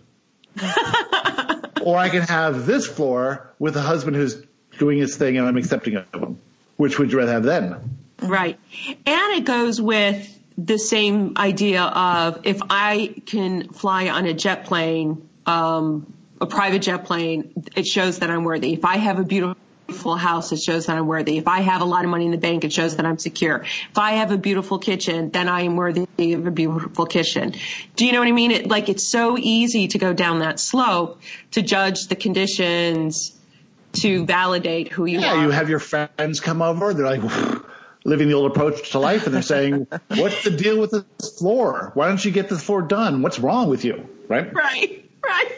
Or I can have this floor with a husband who's doing his thing and I'm accepting of him. Which would you rather have then? Right. And it goes with the same idea of if I can fly on a jet plane, um, a private jet plane, it shows that I'm worthy. If I have a beautiful house, it shows that I'm worthy. If I have a lot of money in the bank, it shows that I'm secure. If I have a beautiful kitchen, then I am worthy of a beautiful kitchen. Do you know what I mean? It, like, it's so easy to go down that slope to judge the conditions, to validate who you yeah, are. Yeah, you have your friends come over. They're like living the old approach to life, and they're saying, what's the deal with this floor? Why don't you get this floor done? What's wrong with you? Right? Right, right.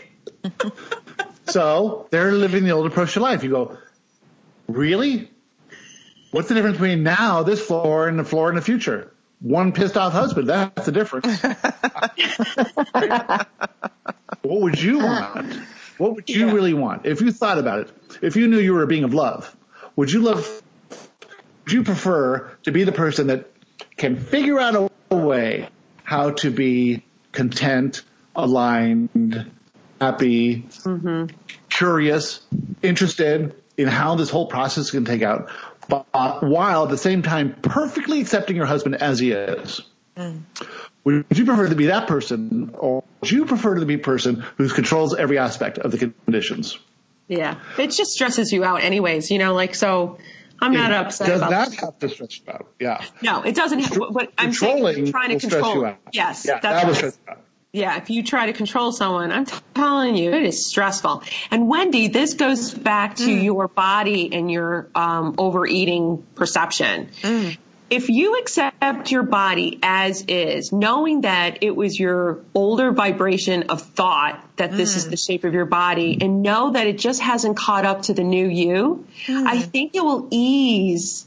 So they're living the old approach to life. You go, really? What's the difference between now, this floor, and the floor in the future? One pissed off husband. That's the difference. Right? What would you want? What would you yeah. really want? If you thought about it, if you knew you were a being of love, would you love, would you prefer to be the person that can figure out a way how to be content, aligned, happy, mm-hmm. curious, interested in how this whole process can take out, but, uh, while at the same time perfectly accepting your husband as he is? Mm. Would you prefer to be that person, or would you prefer to be a person who controls every aspect of the conditions? Yeah. It just stresses you out anyways, you know, like, so I'm not it upset does about not this. have to stress you out. Yeah. No, it doesn't have, but I'm saying if you're trying to will stress control. you out. Yes. Yeah, that's that will what stress it- you out. Yeah, if you try to control someone, I'm t- telling you, it is stressful. And Wendy, this goes back to mm. your body and your um, overeating perception. Mm. If you accept your body as is, knowing that it was your older vibration of thought that mm. this is the shape of your body, and know that it just hasn't caught up to the new you, mm. I think it will ease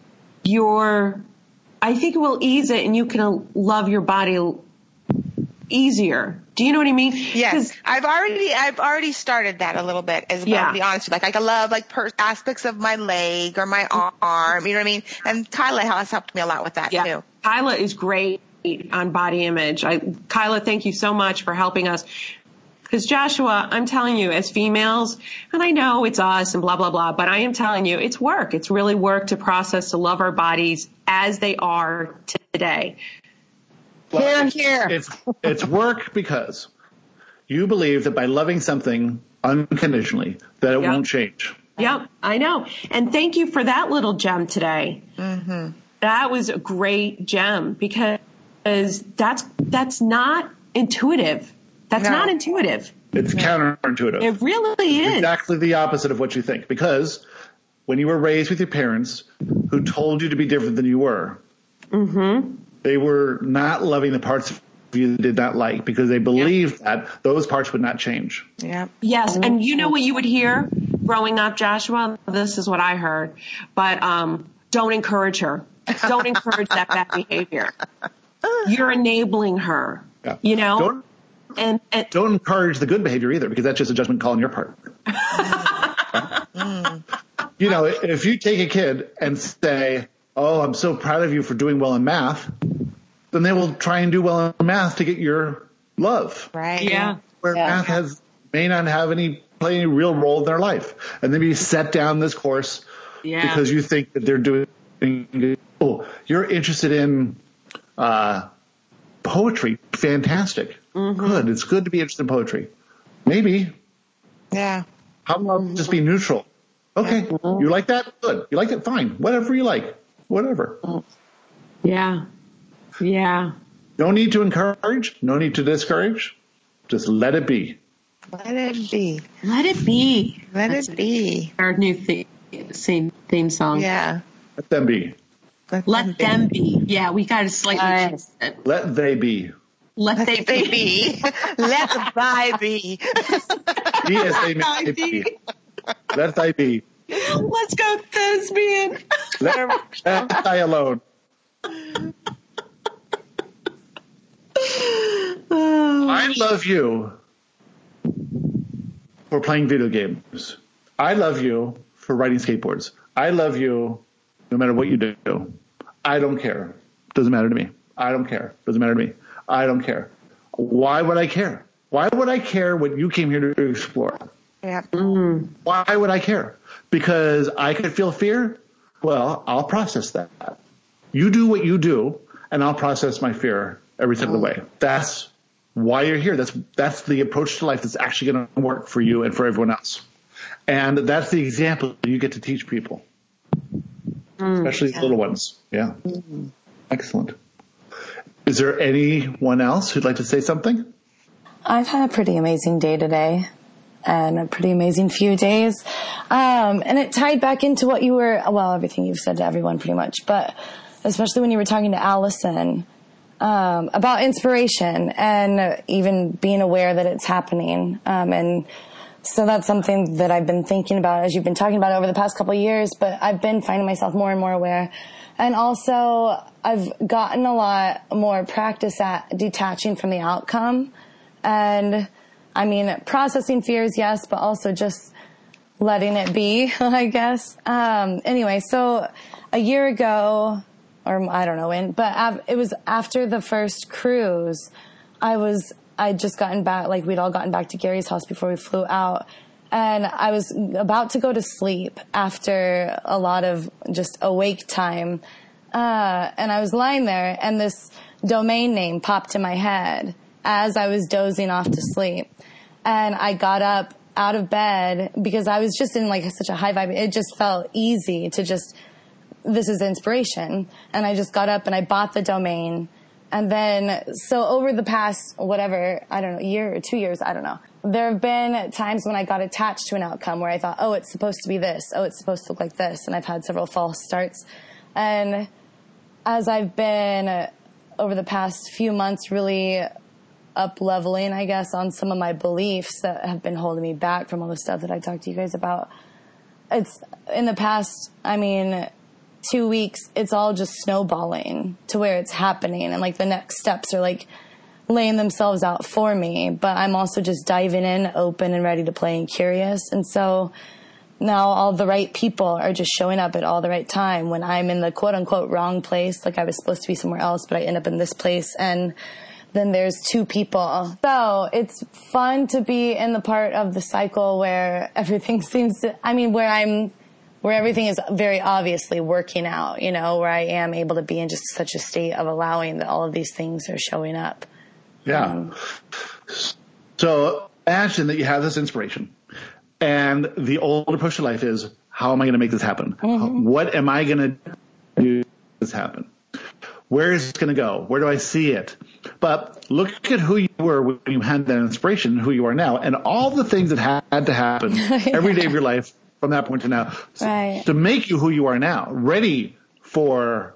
your, I think it will ease it, and you can love your body easier. Do you know what I mean? Yes. I've already, I've already started that a little bit, as yeah. I'll be honest with you. Like, I love, like, per- aspects of my leg or my arm, you know what I mean? And Kyla has helped me a lot with that, yeah. too. Kyla is great on body image. I, Kyla, thank you so much for helping us. Because Joshua, I'm telling you, as females, and I know it's us and blah, blah, blah, but I am telling you, it's work. It's really work to process, to love our bodies as they are today. Here, here. It's, it's work because you believe that by loving something unconditionally, that it yep. won't change. Yep, I know. And thank you for that little gem today. Mm-hmm. That was a great gem, because that's, that's not intuitive. That's no. not intuitive. It's no. counterintuitive. It really is. It's exactly the opposite of what you think. Because when you were raised with your parents who told you to be different than you were, mm-hmm. they were not loving the parts of you they did not like, because they believed yep. that those parts would not change. Yeah. Yes. And you know what you would hear growing up, Joshua? This is what I heard. But um, don't encourage her. Don't encourage that bad behavior. You're enabling her. Yeah. You know? Don't, and, and don't encourage the good behavior either, because that's just a judgment call on your part. mm. You know, if you take a kid and say, oh, I'm so proud of you for doing well in math, then they will try and do well in math to get your love. Right. Yeah. Where yeah. math has may not have any play any real role in their life. And then you set down this course yeah. because you think that they're doing oh, you're interested in uh poetry. Fantastic. Mm-hmm. Good. It's good to be interested in poetry. Maybe. Yeah. How about mm-hmm. just be neutral? Okay. Mm-hmm. You like that? Good. You like it? Fine. Whatever you like. Whatever. Yeah. Yeah. No need to encourage. No need to discourage. Just let it be. Let it be. Let it be. Let That's it be. Our new theme, same theme song. Yeah. Let them be. Let, Let them, them be. be. Yeah, we got to slightly uh, change it. Let they be. Let, Let they, they be. be. Let thy be. Be as they may be. Let thy be. Let's go thespian. Let, let thy alone. I love you for playing video games. I love you for riding skateboards. I love you no matter what you do. I don't care. Doesn't matter to me. I don't care. Doesn't matter to me. I don't care. Why would I care? Why would I care what you came here to explore? Yeah. Mm. Why would I care? Because I could feel fear? Well, I'll process that. You do what you do, and I'll process my fear every step of the way. That's why you're here. That's that's the approach to life that's actually going to work for you and for everyone else. And that's the example you get to teach people, mm, especially yeah. little ones. Yeah. Mm-hmm. Excellent. Is there anyone else who'd like to say something? I've had a pretty amazing day today and a pretty amazing few days. Um, and it tied back into what you were, well, everything you've said to everyone pretty much, but especially when you were talking to Allison, um, about inspiration and even being aware that it's happening. Um, and so that's something that I've been thinking about as you've been talking about over the past couple of years, but I've been finding myself more and more aware. And also I've gotten a lot more practice at detaching from the outcome. And I mean, processing fears, yes, but also just letting it be, I guess. Um, anyway, so a year ago, or I don't know when, but av- it was after the first cruise, I was, I'd just gotten back, like we'd all gotten back to Gary's house before we flew out. And I was about to go to sleep after a lot of just awake time. Uh, and I was lying there and this domain name popped in my head as I was dozing off to sleep. And I got up out of bed because I was just in like such a high vibe. It just felt easy to just, this is inspiration. And I just got up and I bought the domain. And then, so over the past, whatever, I don't know, year or two years, I don't know. There have been times when I got attached to an outcome where I thought, oh, it's supposed to be this. Oh, it's supposed to look like this. And I've had several false starts. And as I've been uh, over the past few months really up leveling, I guess, on some of my beliefs that have been holding me back from all the stuff that I talked to you guys about, it's in the past, I mean, two weeks, it's all just snowballing to where it's happening. And like the next steps are like laying themselves out for me, but I'm also just diving in, open and ready to play and curious. And so now all the right people are just showing up at all the right time when I'm in the quote unquote wrong place. Like I was supposed to be somewhere else, but I end up in this place. And then there's two people. So it's fun to be in the part of the cycle where everything seems to, I mean, where I'm, where everything is very obviously working out, you know, where I am able to be in just such a state of allowing that all of these things are showing up. Yeah. Um, so imagine that you have this inspiration and the older push to life is, how am I going to make this happen? Mm-hmm. What am I going to do to make this happen? Where is it going to go? Where do I see it? But look at who you were when you had that inspiration, who you are now, and all the things that had to happen yeah. every day of your life from that point to now right. to make you who you are now, ready for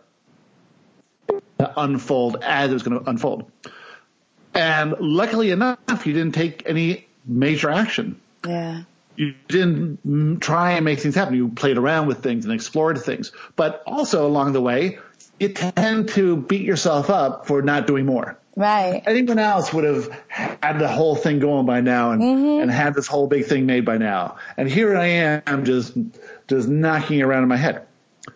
to unfold as it's going to unfold. And luckily enough, you didn't take any major action. Yeah. You didn't try and make things happen. You played around with things and explored things. But also along the way, you tend to beat yourself up for not doing more. Right. Anyone else would have had the whole thing going by now and, mm-hmm. and had this whole big thing made by now. And here I am just, just knocking around in my head.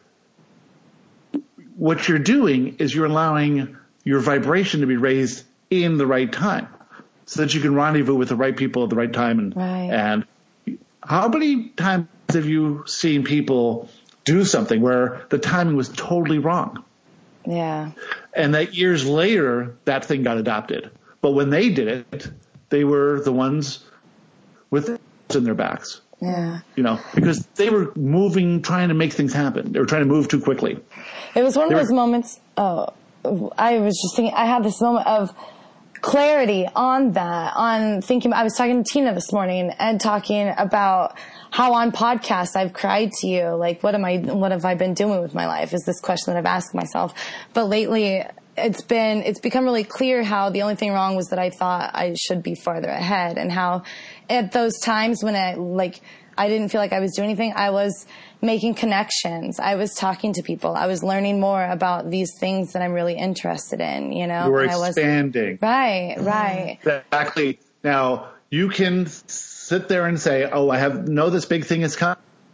What you're doing is you're allowing your vibration to be raised in the right time so that you can rendezvous with the right people at the right time. And, right. and how many times have you seen people do something where the timing was totally wrong? Yeah. And that years later, that thing got adopted. But when they did it, they were the ones with in their backs. Yeah. You know, because they were moving, trying to make things happen. They were trying to move too quickly. It was one they of those were, moments, oh, I was just thinking, I had this moment of clarity on that, on thinking, I was talking to Tina this morning and talking about how on podcasts I've cried to you, like, what am I, what have I been doing with my life? Is this question that I've asked myself. But lately it's been, it's become really clear how the only thing wrong was that I thought I should be farther ahead, and how at those times when I, like, I didn't feel like I was doing anything, I was making connections. I was talking to people. I was learning more about these things that I'm really interested in, you know? You were and I was, expanding. Right, right. Exactly. Now, you can sit there and say, oh, I have know this big thing is coming,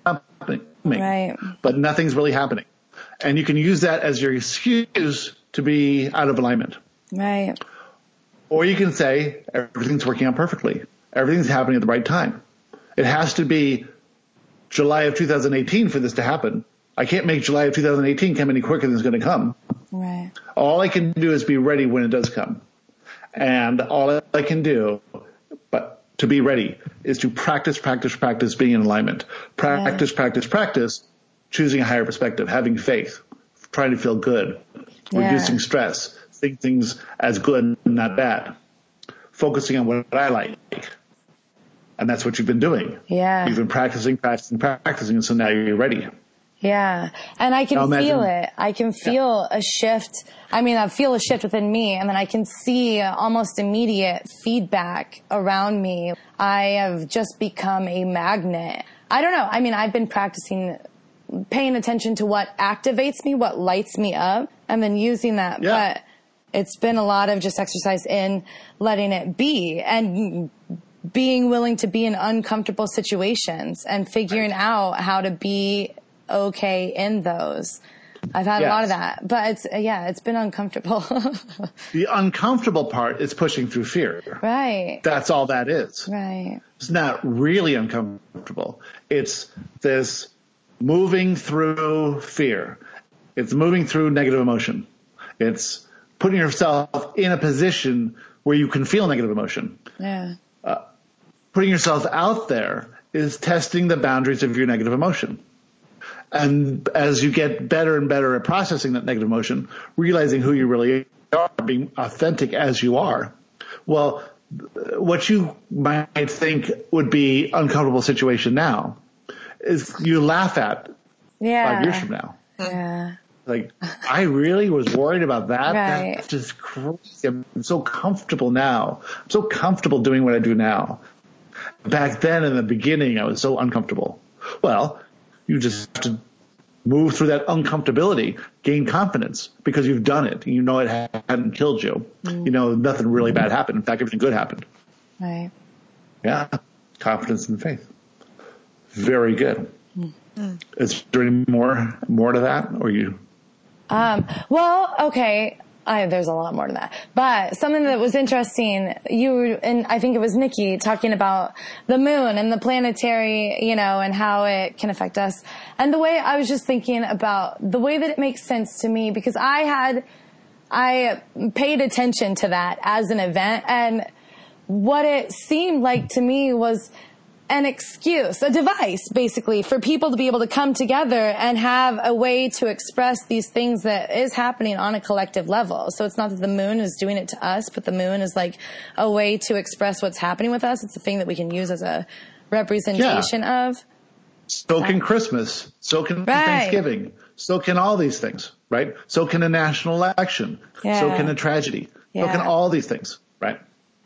right. but nothing's really happening. And you can use that as your excuse to be out of alignment. Right. Or you can say, everything's working out perfectly. Everything's happening at the right time. It has to be July of two thousand eighteen for this to happen. I can't make July of two thousand eighteen come any quicker than it's going to come. Right. All I can do is be ready when it does come. And all I can do, but to be ready, is to practice, practice, practice being in alignment. Practice, yeah. practice, practice, choosing a higher perspective, having faith, trying to feel good, yeah. reducing stress, seeing things as good and not bad, focusing on what I like. And that's what you've been doing. Yeah. You've been practicing, practicing, practicing, and so now you're ready. Yeah. And I can now imagine, feel it. I can feel yeah. a shift. I mean, I feel a shift within me, and then I can see almost immediate feedback around me. I have just become a magnet. I don't know. I mean, I've been practicing paying attention to what activates me, what lights me up, and then using that. Yeah. But it's been a lot of just exercise in letting it be and being willing to be in uncomfortable situations and figuring out how to be okay in those. I've had yes. a lot of that, but it's, yeah, it's been uncomfortable. The uncomfortable part is pushing through fear. Right. That's all that is. Right. It's not really uncomfortable. It's this moving through fear. It's moving through negative emotion. It's putting yourself in a position where you can feel negative emotion. Yeah. Uh, putting yourself out there is testing the boundaries of your negative emotion. And as you get better and better at processing that negative emotion, realizing who you really are, being authentic as you are, well, what you might think would be uncomfortable situation now is you laugh at yeah. five years from now. Yeah. Like, I really was worried about that. Right. That's just crazy. I'm so comfortable now. I'm so comfortable doing what I do now. Back then in the beginning, I was so uncomfortable. Well, you just have to move through that uncomfortability, gain confidence because you've done it. You know it hadn't killed you. Mm. You know nothing really bad happened. In fact, everything good happened. Right. Yeah. Confidence and faith. Very good. Mm. Is there any more, more to that, or you? Um, well, okay. I, there's a lot more to that, but something that was interesting, you and I think it was Nikki talking about the moon and the planetary, you know, and how it can affect us. And the way I was just thinking about the way that it makes sense to me, because I had, I paid attention to that as an event, and what it seemed like to me was an excuse, a device, basically, for people to be able to come together and have a way to express these things that is happening on a collective level. So it's not that the moon is doing it to us, but the moon is like a way to express what's happening with us. It's a thing that we can use as a representation yeah. of. So can Christmas. So can right. Thanksgiving. So can all these things, right? So can a national election. Yeah. So can a tragedy. Yeah. So can all these things, right?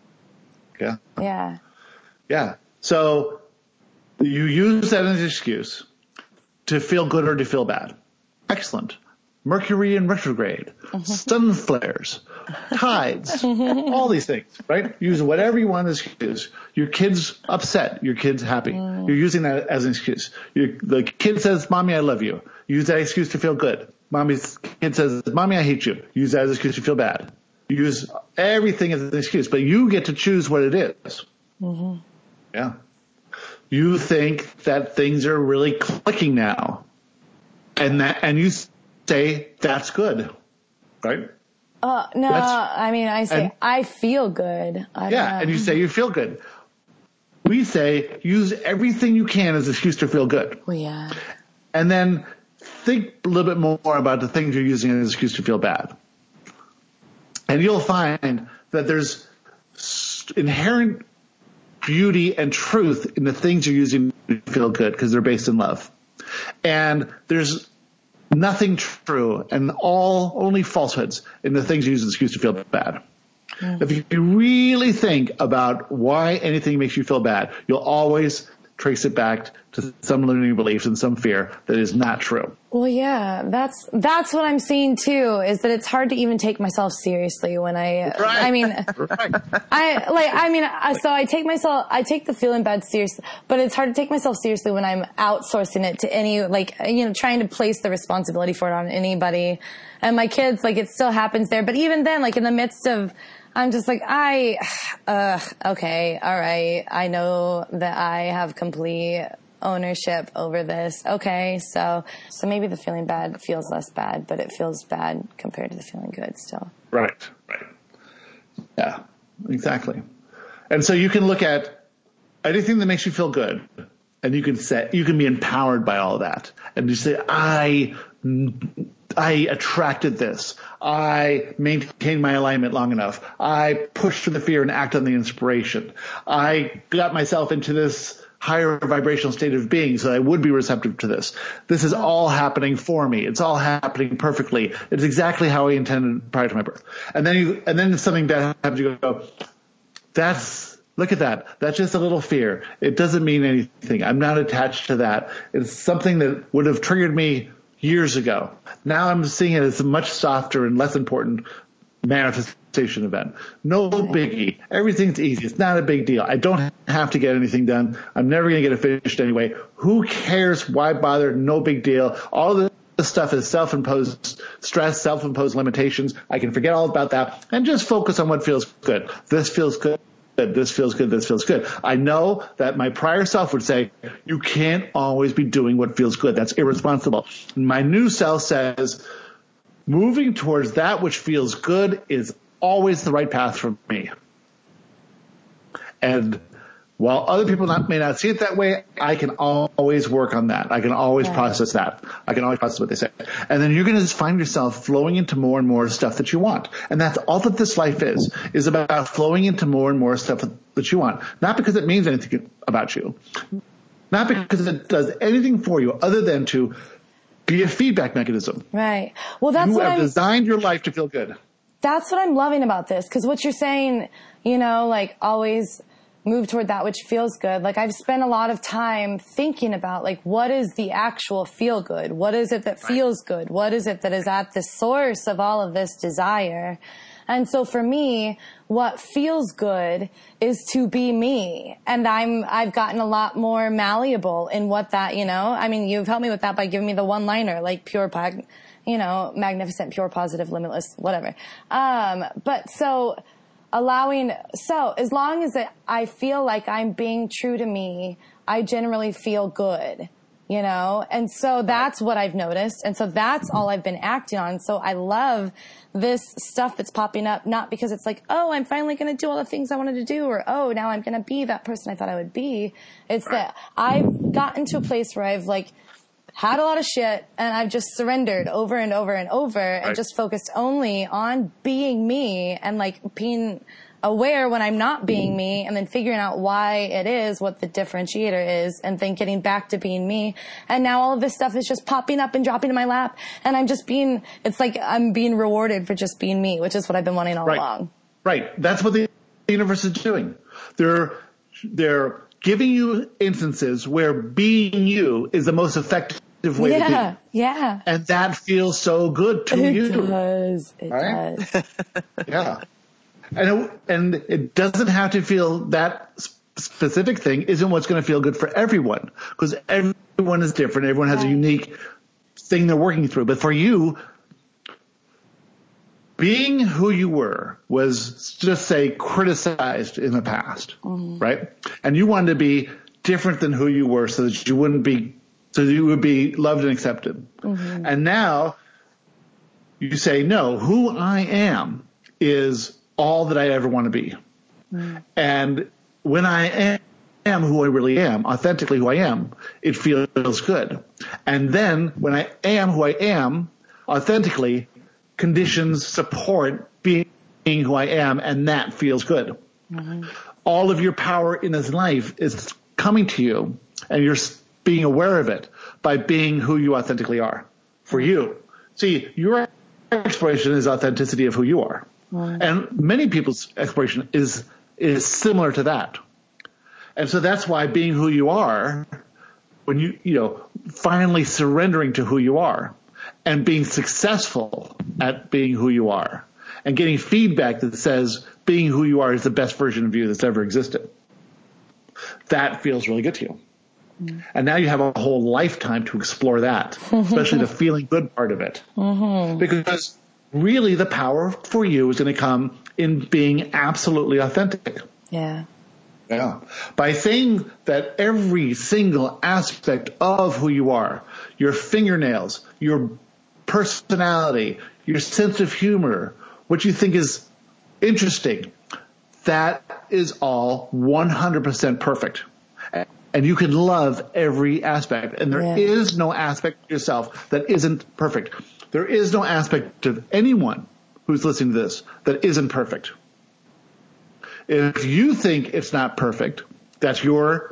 Yeah. Yeah. Yeah. So you use that as an excuse to feel good or to feel bad. Excellent. Mercury in retrograde, sun flares, tides, all these things, right? Use whatever you want as an excuse. Your kid's upset. Your kid's happy. Mm. You're using that as an excuse. Your, the kid says, Mommy, I love you. Use that excuse to feel good. Mommy's kid says, Mommy, I hate you. Use that as an excuse to feel bad. Use everything as an excuse, but you get to choose what it is. Mm-hmm. Yeah. You think that things are really clicking now. And that, and you say that's good. Right? Uh, no, that's, I mean, I say, and, I feel good. I yeah. And you say you feel good. We say use everything you can as an excuse to feel good. Well, yeah. And then think a little bit more about the things you're using as an excuse to feel bad. And you'll find that there's inherent beauty and truth in the things you're using to feel good because they're based in love. And there's nothing true and all only falsehoods in the things you use as an excuse to feel bad. Mm. If you really think about why anything makes you feel bad, you'll always trace it back to some limiting beliefs and some fear that is not true. Well, yeah, that's, that's what I'm seeing too, is that it's hard to even take myself seriously when I, right. I mean, right. I, like, I mean, so I take myself, I take the feeling bad seriously, but it's hard to take myself seriously when I'm outsourcing it to any, like, you know, trying to place the responsibility for it on anybody. And my kids, like, it still happens there. But even then, like, in the midst of, I'm just like, I, uh, okay, all right. I know that I have complete ownership over this. Okay, so, so maybe the feeling bad feels less bad, but it feels bad compared to the feeling good still. Right, right. Yeah, exactly. And so you can look at anything that makes you feel good, and you can say, you can be empowered by all of that. And you say, I, I attracted this. I maintained my alignment long enough. I pushed through the fear and acted on the inspiration. I got myself into this higher vibrational state of being so I would be receptive to this. This is all happening for me. It's all happening perfectly. It's exactly how I intended prior to my birth. And then you, and then something bad happens, you go, that's, look at that. That's just a little fear. It doesn't mean anything. I'm not attached to that. It's something that would have triggered me years ago. Now I'm seeing it as a much softer and less important manifestation event. No biggie. Everything's easy. It's not a big deal. I don't have to get anything done. I'm never going to get it finished anyway. Who cares? Why bother? No big deal. All this stuff is self-imposed stress, self-imposed limitations. I can forget all about that and just focus on what feels good. This feels good. This feels good. This feels good. I know that my prior self would say, you can't always be doing what feels good. That's irresponsible. My new self says, moving towards that which feels good is always the right path for me. And while other people not, may not see it that way, I can always work on that. I can always yeah. process that. I can always process what they say. And then you're going to just find yourself flowing into more and more stuff that you want. And that's all that this life is, is about flowing into more and more stuff that you want. Not because it means anything about you. Not because it does anything for you other than to be a feedback mechanism. Right. Well, that's you what have I'm, designed your life to feel good. That's what I'm loving about this. Because what you're saying, you know, like always move toward that which feels good. Like I've spent a lot of time thinking about like what is the actual feel good? What is it that feels good? What is it that is at the source of all of this desire? And so for me, what feels good is to be me. And I'm, I've gotten a lot more malleable in what that, you know, I mean, you've helped me with that by giving me the one liner, like pure, you know, magnificent, pure, positive, limitless, whatever. Um, but so, allowing, so as long as it, I feel like I'm being true to me, I generally feel good, you know? And so that's what I've noticed. And so that's all I've been acting on. So I love this stuff that's popping up, not because it's like, oh, I'm finally going to do all the things I wanted to do, or, oh, now I'm going to be that person I thought I would be. It's that I've gotten to a place where I've like, had a lot of shit and I've just surrendered over and over and over right. and just focused only on being me and like being aware when I'm not being me and then figuring out why it is, what the differentiator is, and then getting back to being me. And now all of this stuff is just popping up and dropping in my lap and I'm just being, it's like I'm being rewarded for just being me, which is what I've been wanting all right. along. Right. That's what the universe is doing. They're, they're giving you instances where being you is the most effective way yeah, to be. Yeah. And that feels so good to it you. It does. It right? does. Yeah. And it, and it doesn't have to feel that specific thing isn't what's going to feel good for everyone, because everyone is different. Everyone has right. a unique thing they're working through. But for you, being who you were was, just say, criticized in the past, mm-hmm. right? And you wanted to be different than who you were so that you wouldn't be, so that you would be loved and accepted. Mm-hmm. And now you say, no, who I am is all that I ever want to be. Mm-hmm. And when I am, am who I really am, authentically who I am, it feels good. And then when I am who I am, authentically, conditions support being who I am, and that feels good. Mm-hmm. All of your power in this life is coming to you, and you're being aware of it by being who you authentically are for you. See, your exploration is authenticity of who you are. Mm-hmm. And many people's exploration is is similar to that. And so that's why being who you are, when you, you know, finally surrendering to who you are and being successful at being who you are and getting feedback that says being who you are is the best version of you that's ever existed, that feels really good to you. Mm-hmm. And now you have a whole lifetime to explore that, especially the feeling good part of it. Mm-hmm. Because really the power for you is going to come in being absolutely authentic. Yeah. Yeah. By saying that every single aspect of who you are, your fingernails, your personality, your sense of humor, what you think is interesting, that is all one hundred percent perfect. And you can love every aspect. And there yeah. is no aspect of yourself that isn't perfect. There is no aspect of anyone who's listening to this that isn't perfect. If you think it's not perfect, that's your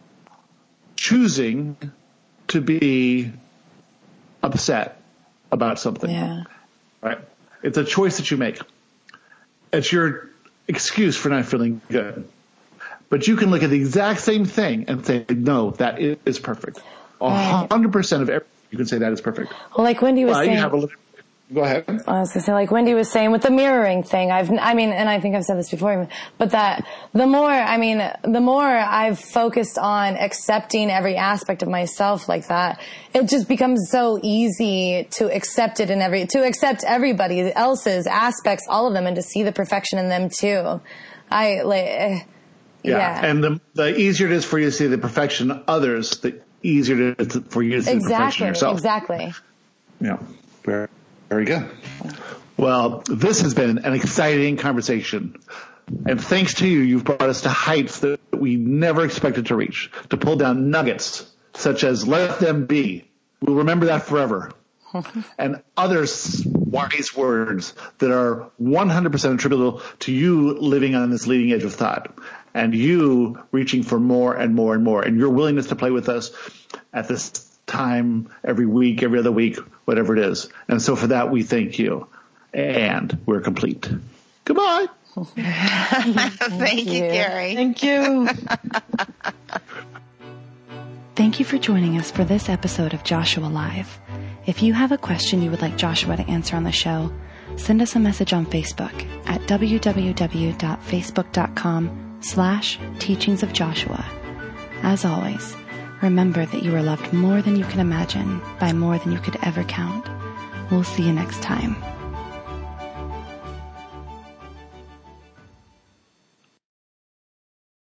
choosing to be upset about something. Yeah. Right? It's a choice that you make. It's your excuse for not feeling good. But you can look at the exact same thing and say, no, that is perfect. A hundred percent of everything you can say that is perfect. Well, like Wendy was well, saying. You have a little, go ahead. I was going to say, like Wendy was saying with the mirroring thing, I've, I mean, and I think I've said this before, but that the more, I mean, the more I've focused on accepting every aspect of myself like that, it just becomes so easy to accept it in every, to accept everybody else's aspects, all of them, and to see the perfection in them too. I, like, yeah. yeah. And the, the easier it is for you to see the perfection of others, the easier it is for you to see exactly, the perfection yourself. Exactly. Yeah. Very, Very good. Well, this has been an exciting conversation. And thanks to you, you've brought us to heights that we never expected to reach, to pull down nuggets such as let them be. We'll remember that forever. And other wise words that are one hundred percent attributable to you living on this leading edge of thought and you reaching for more and more and more and your willingness to play with us at this time every week, every other week, whatever it is. And so for that, we thank you. And we're complete. Goodbye. Thank you, Gary. Thank you. Thank you for joining us for this episode of Joshua Live. If you have a question you would like Joshua to answer on the show, send us a message on Facebook at www.facebook.com slash teachings of Joshua. As always, remember that you are loved more than you can imagine by more than you could ever count. We'll see you next time.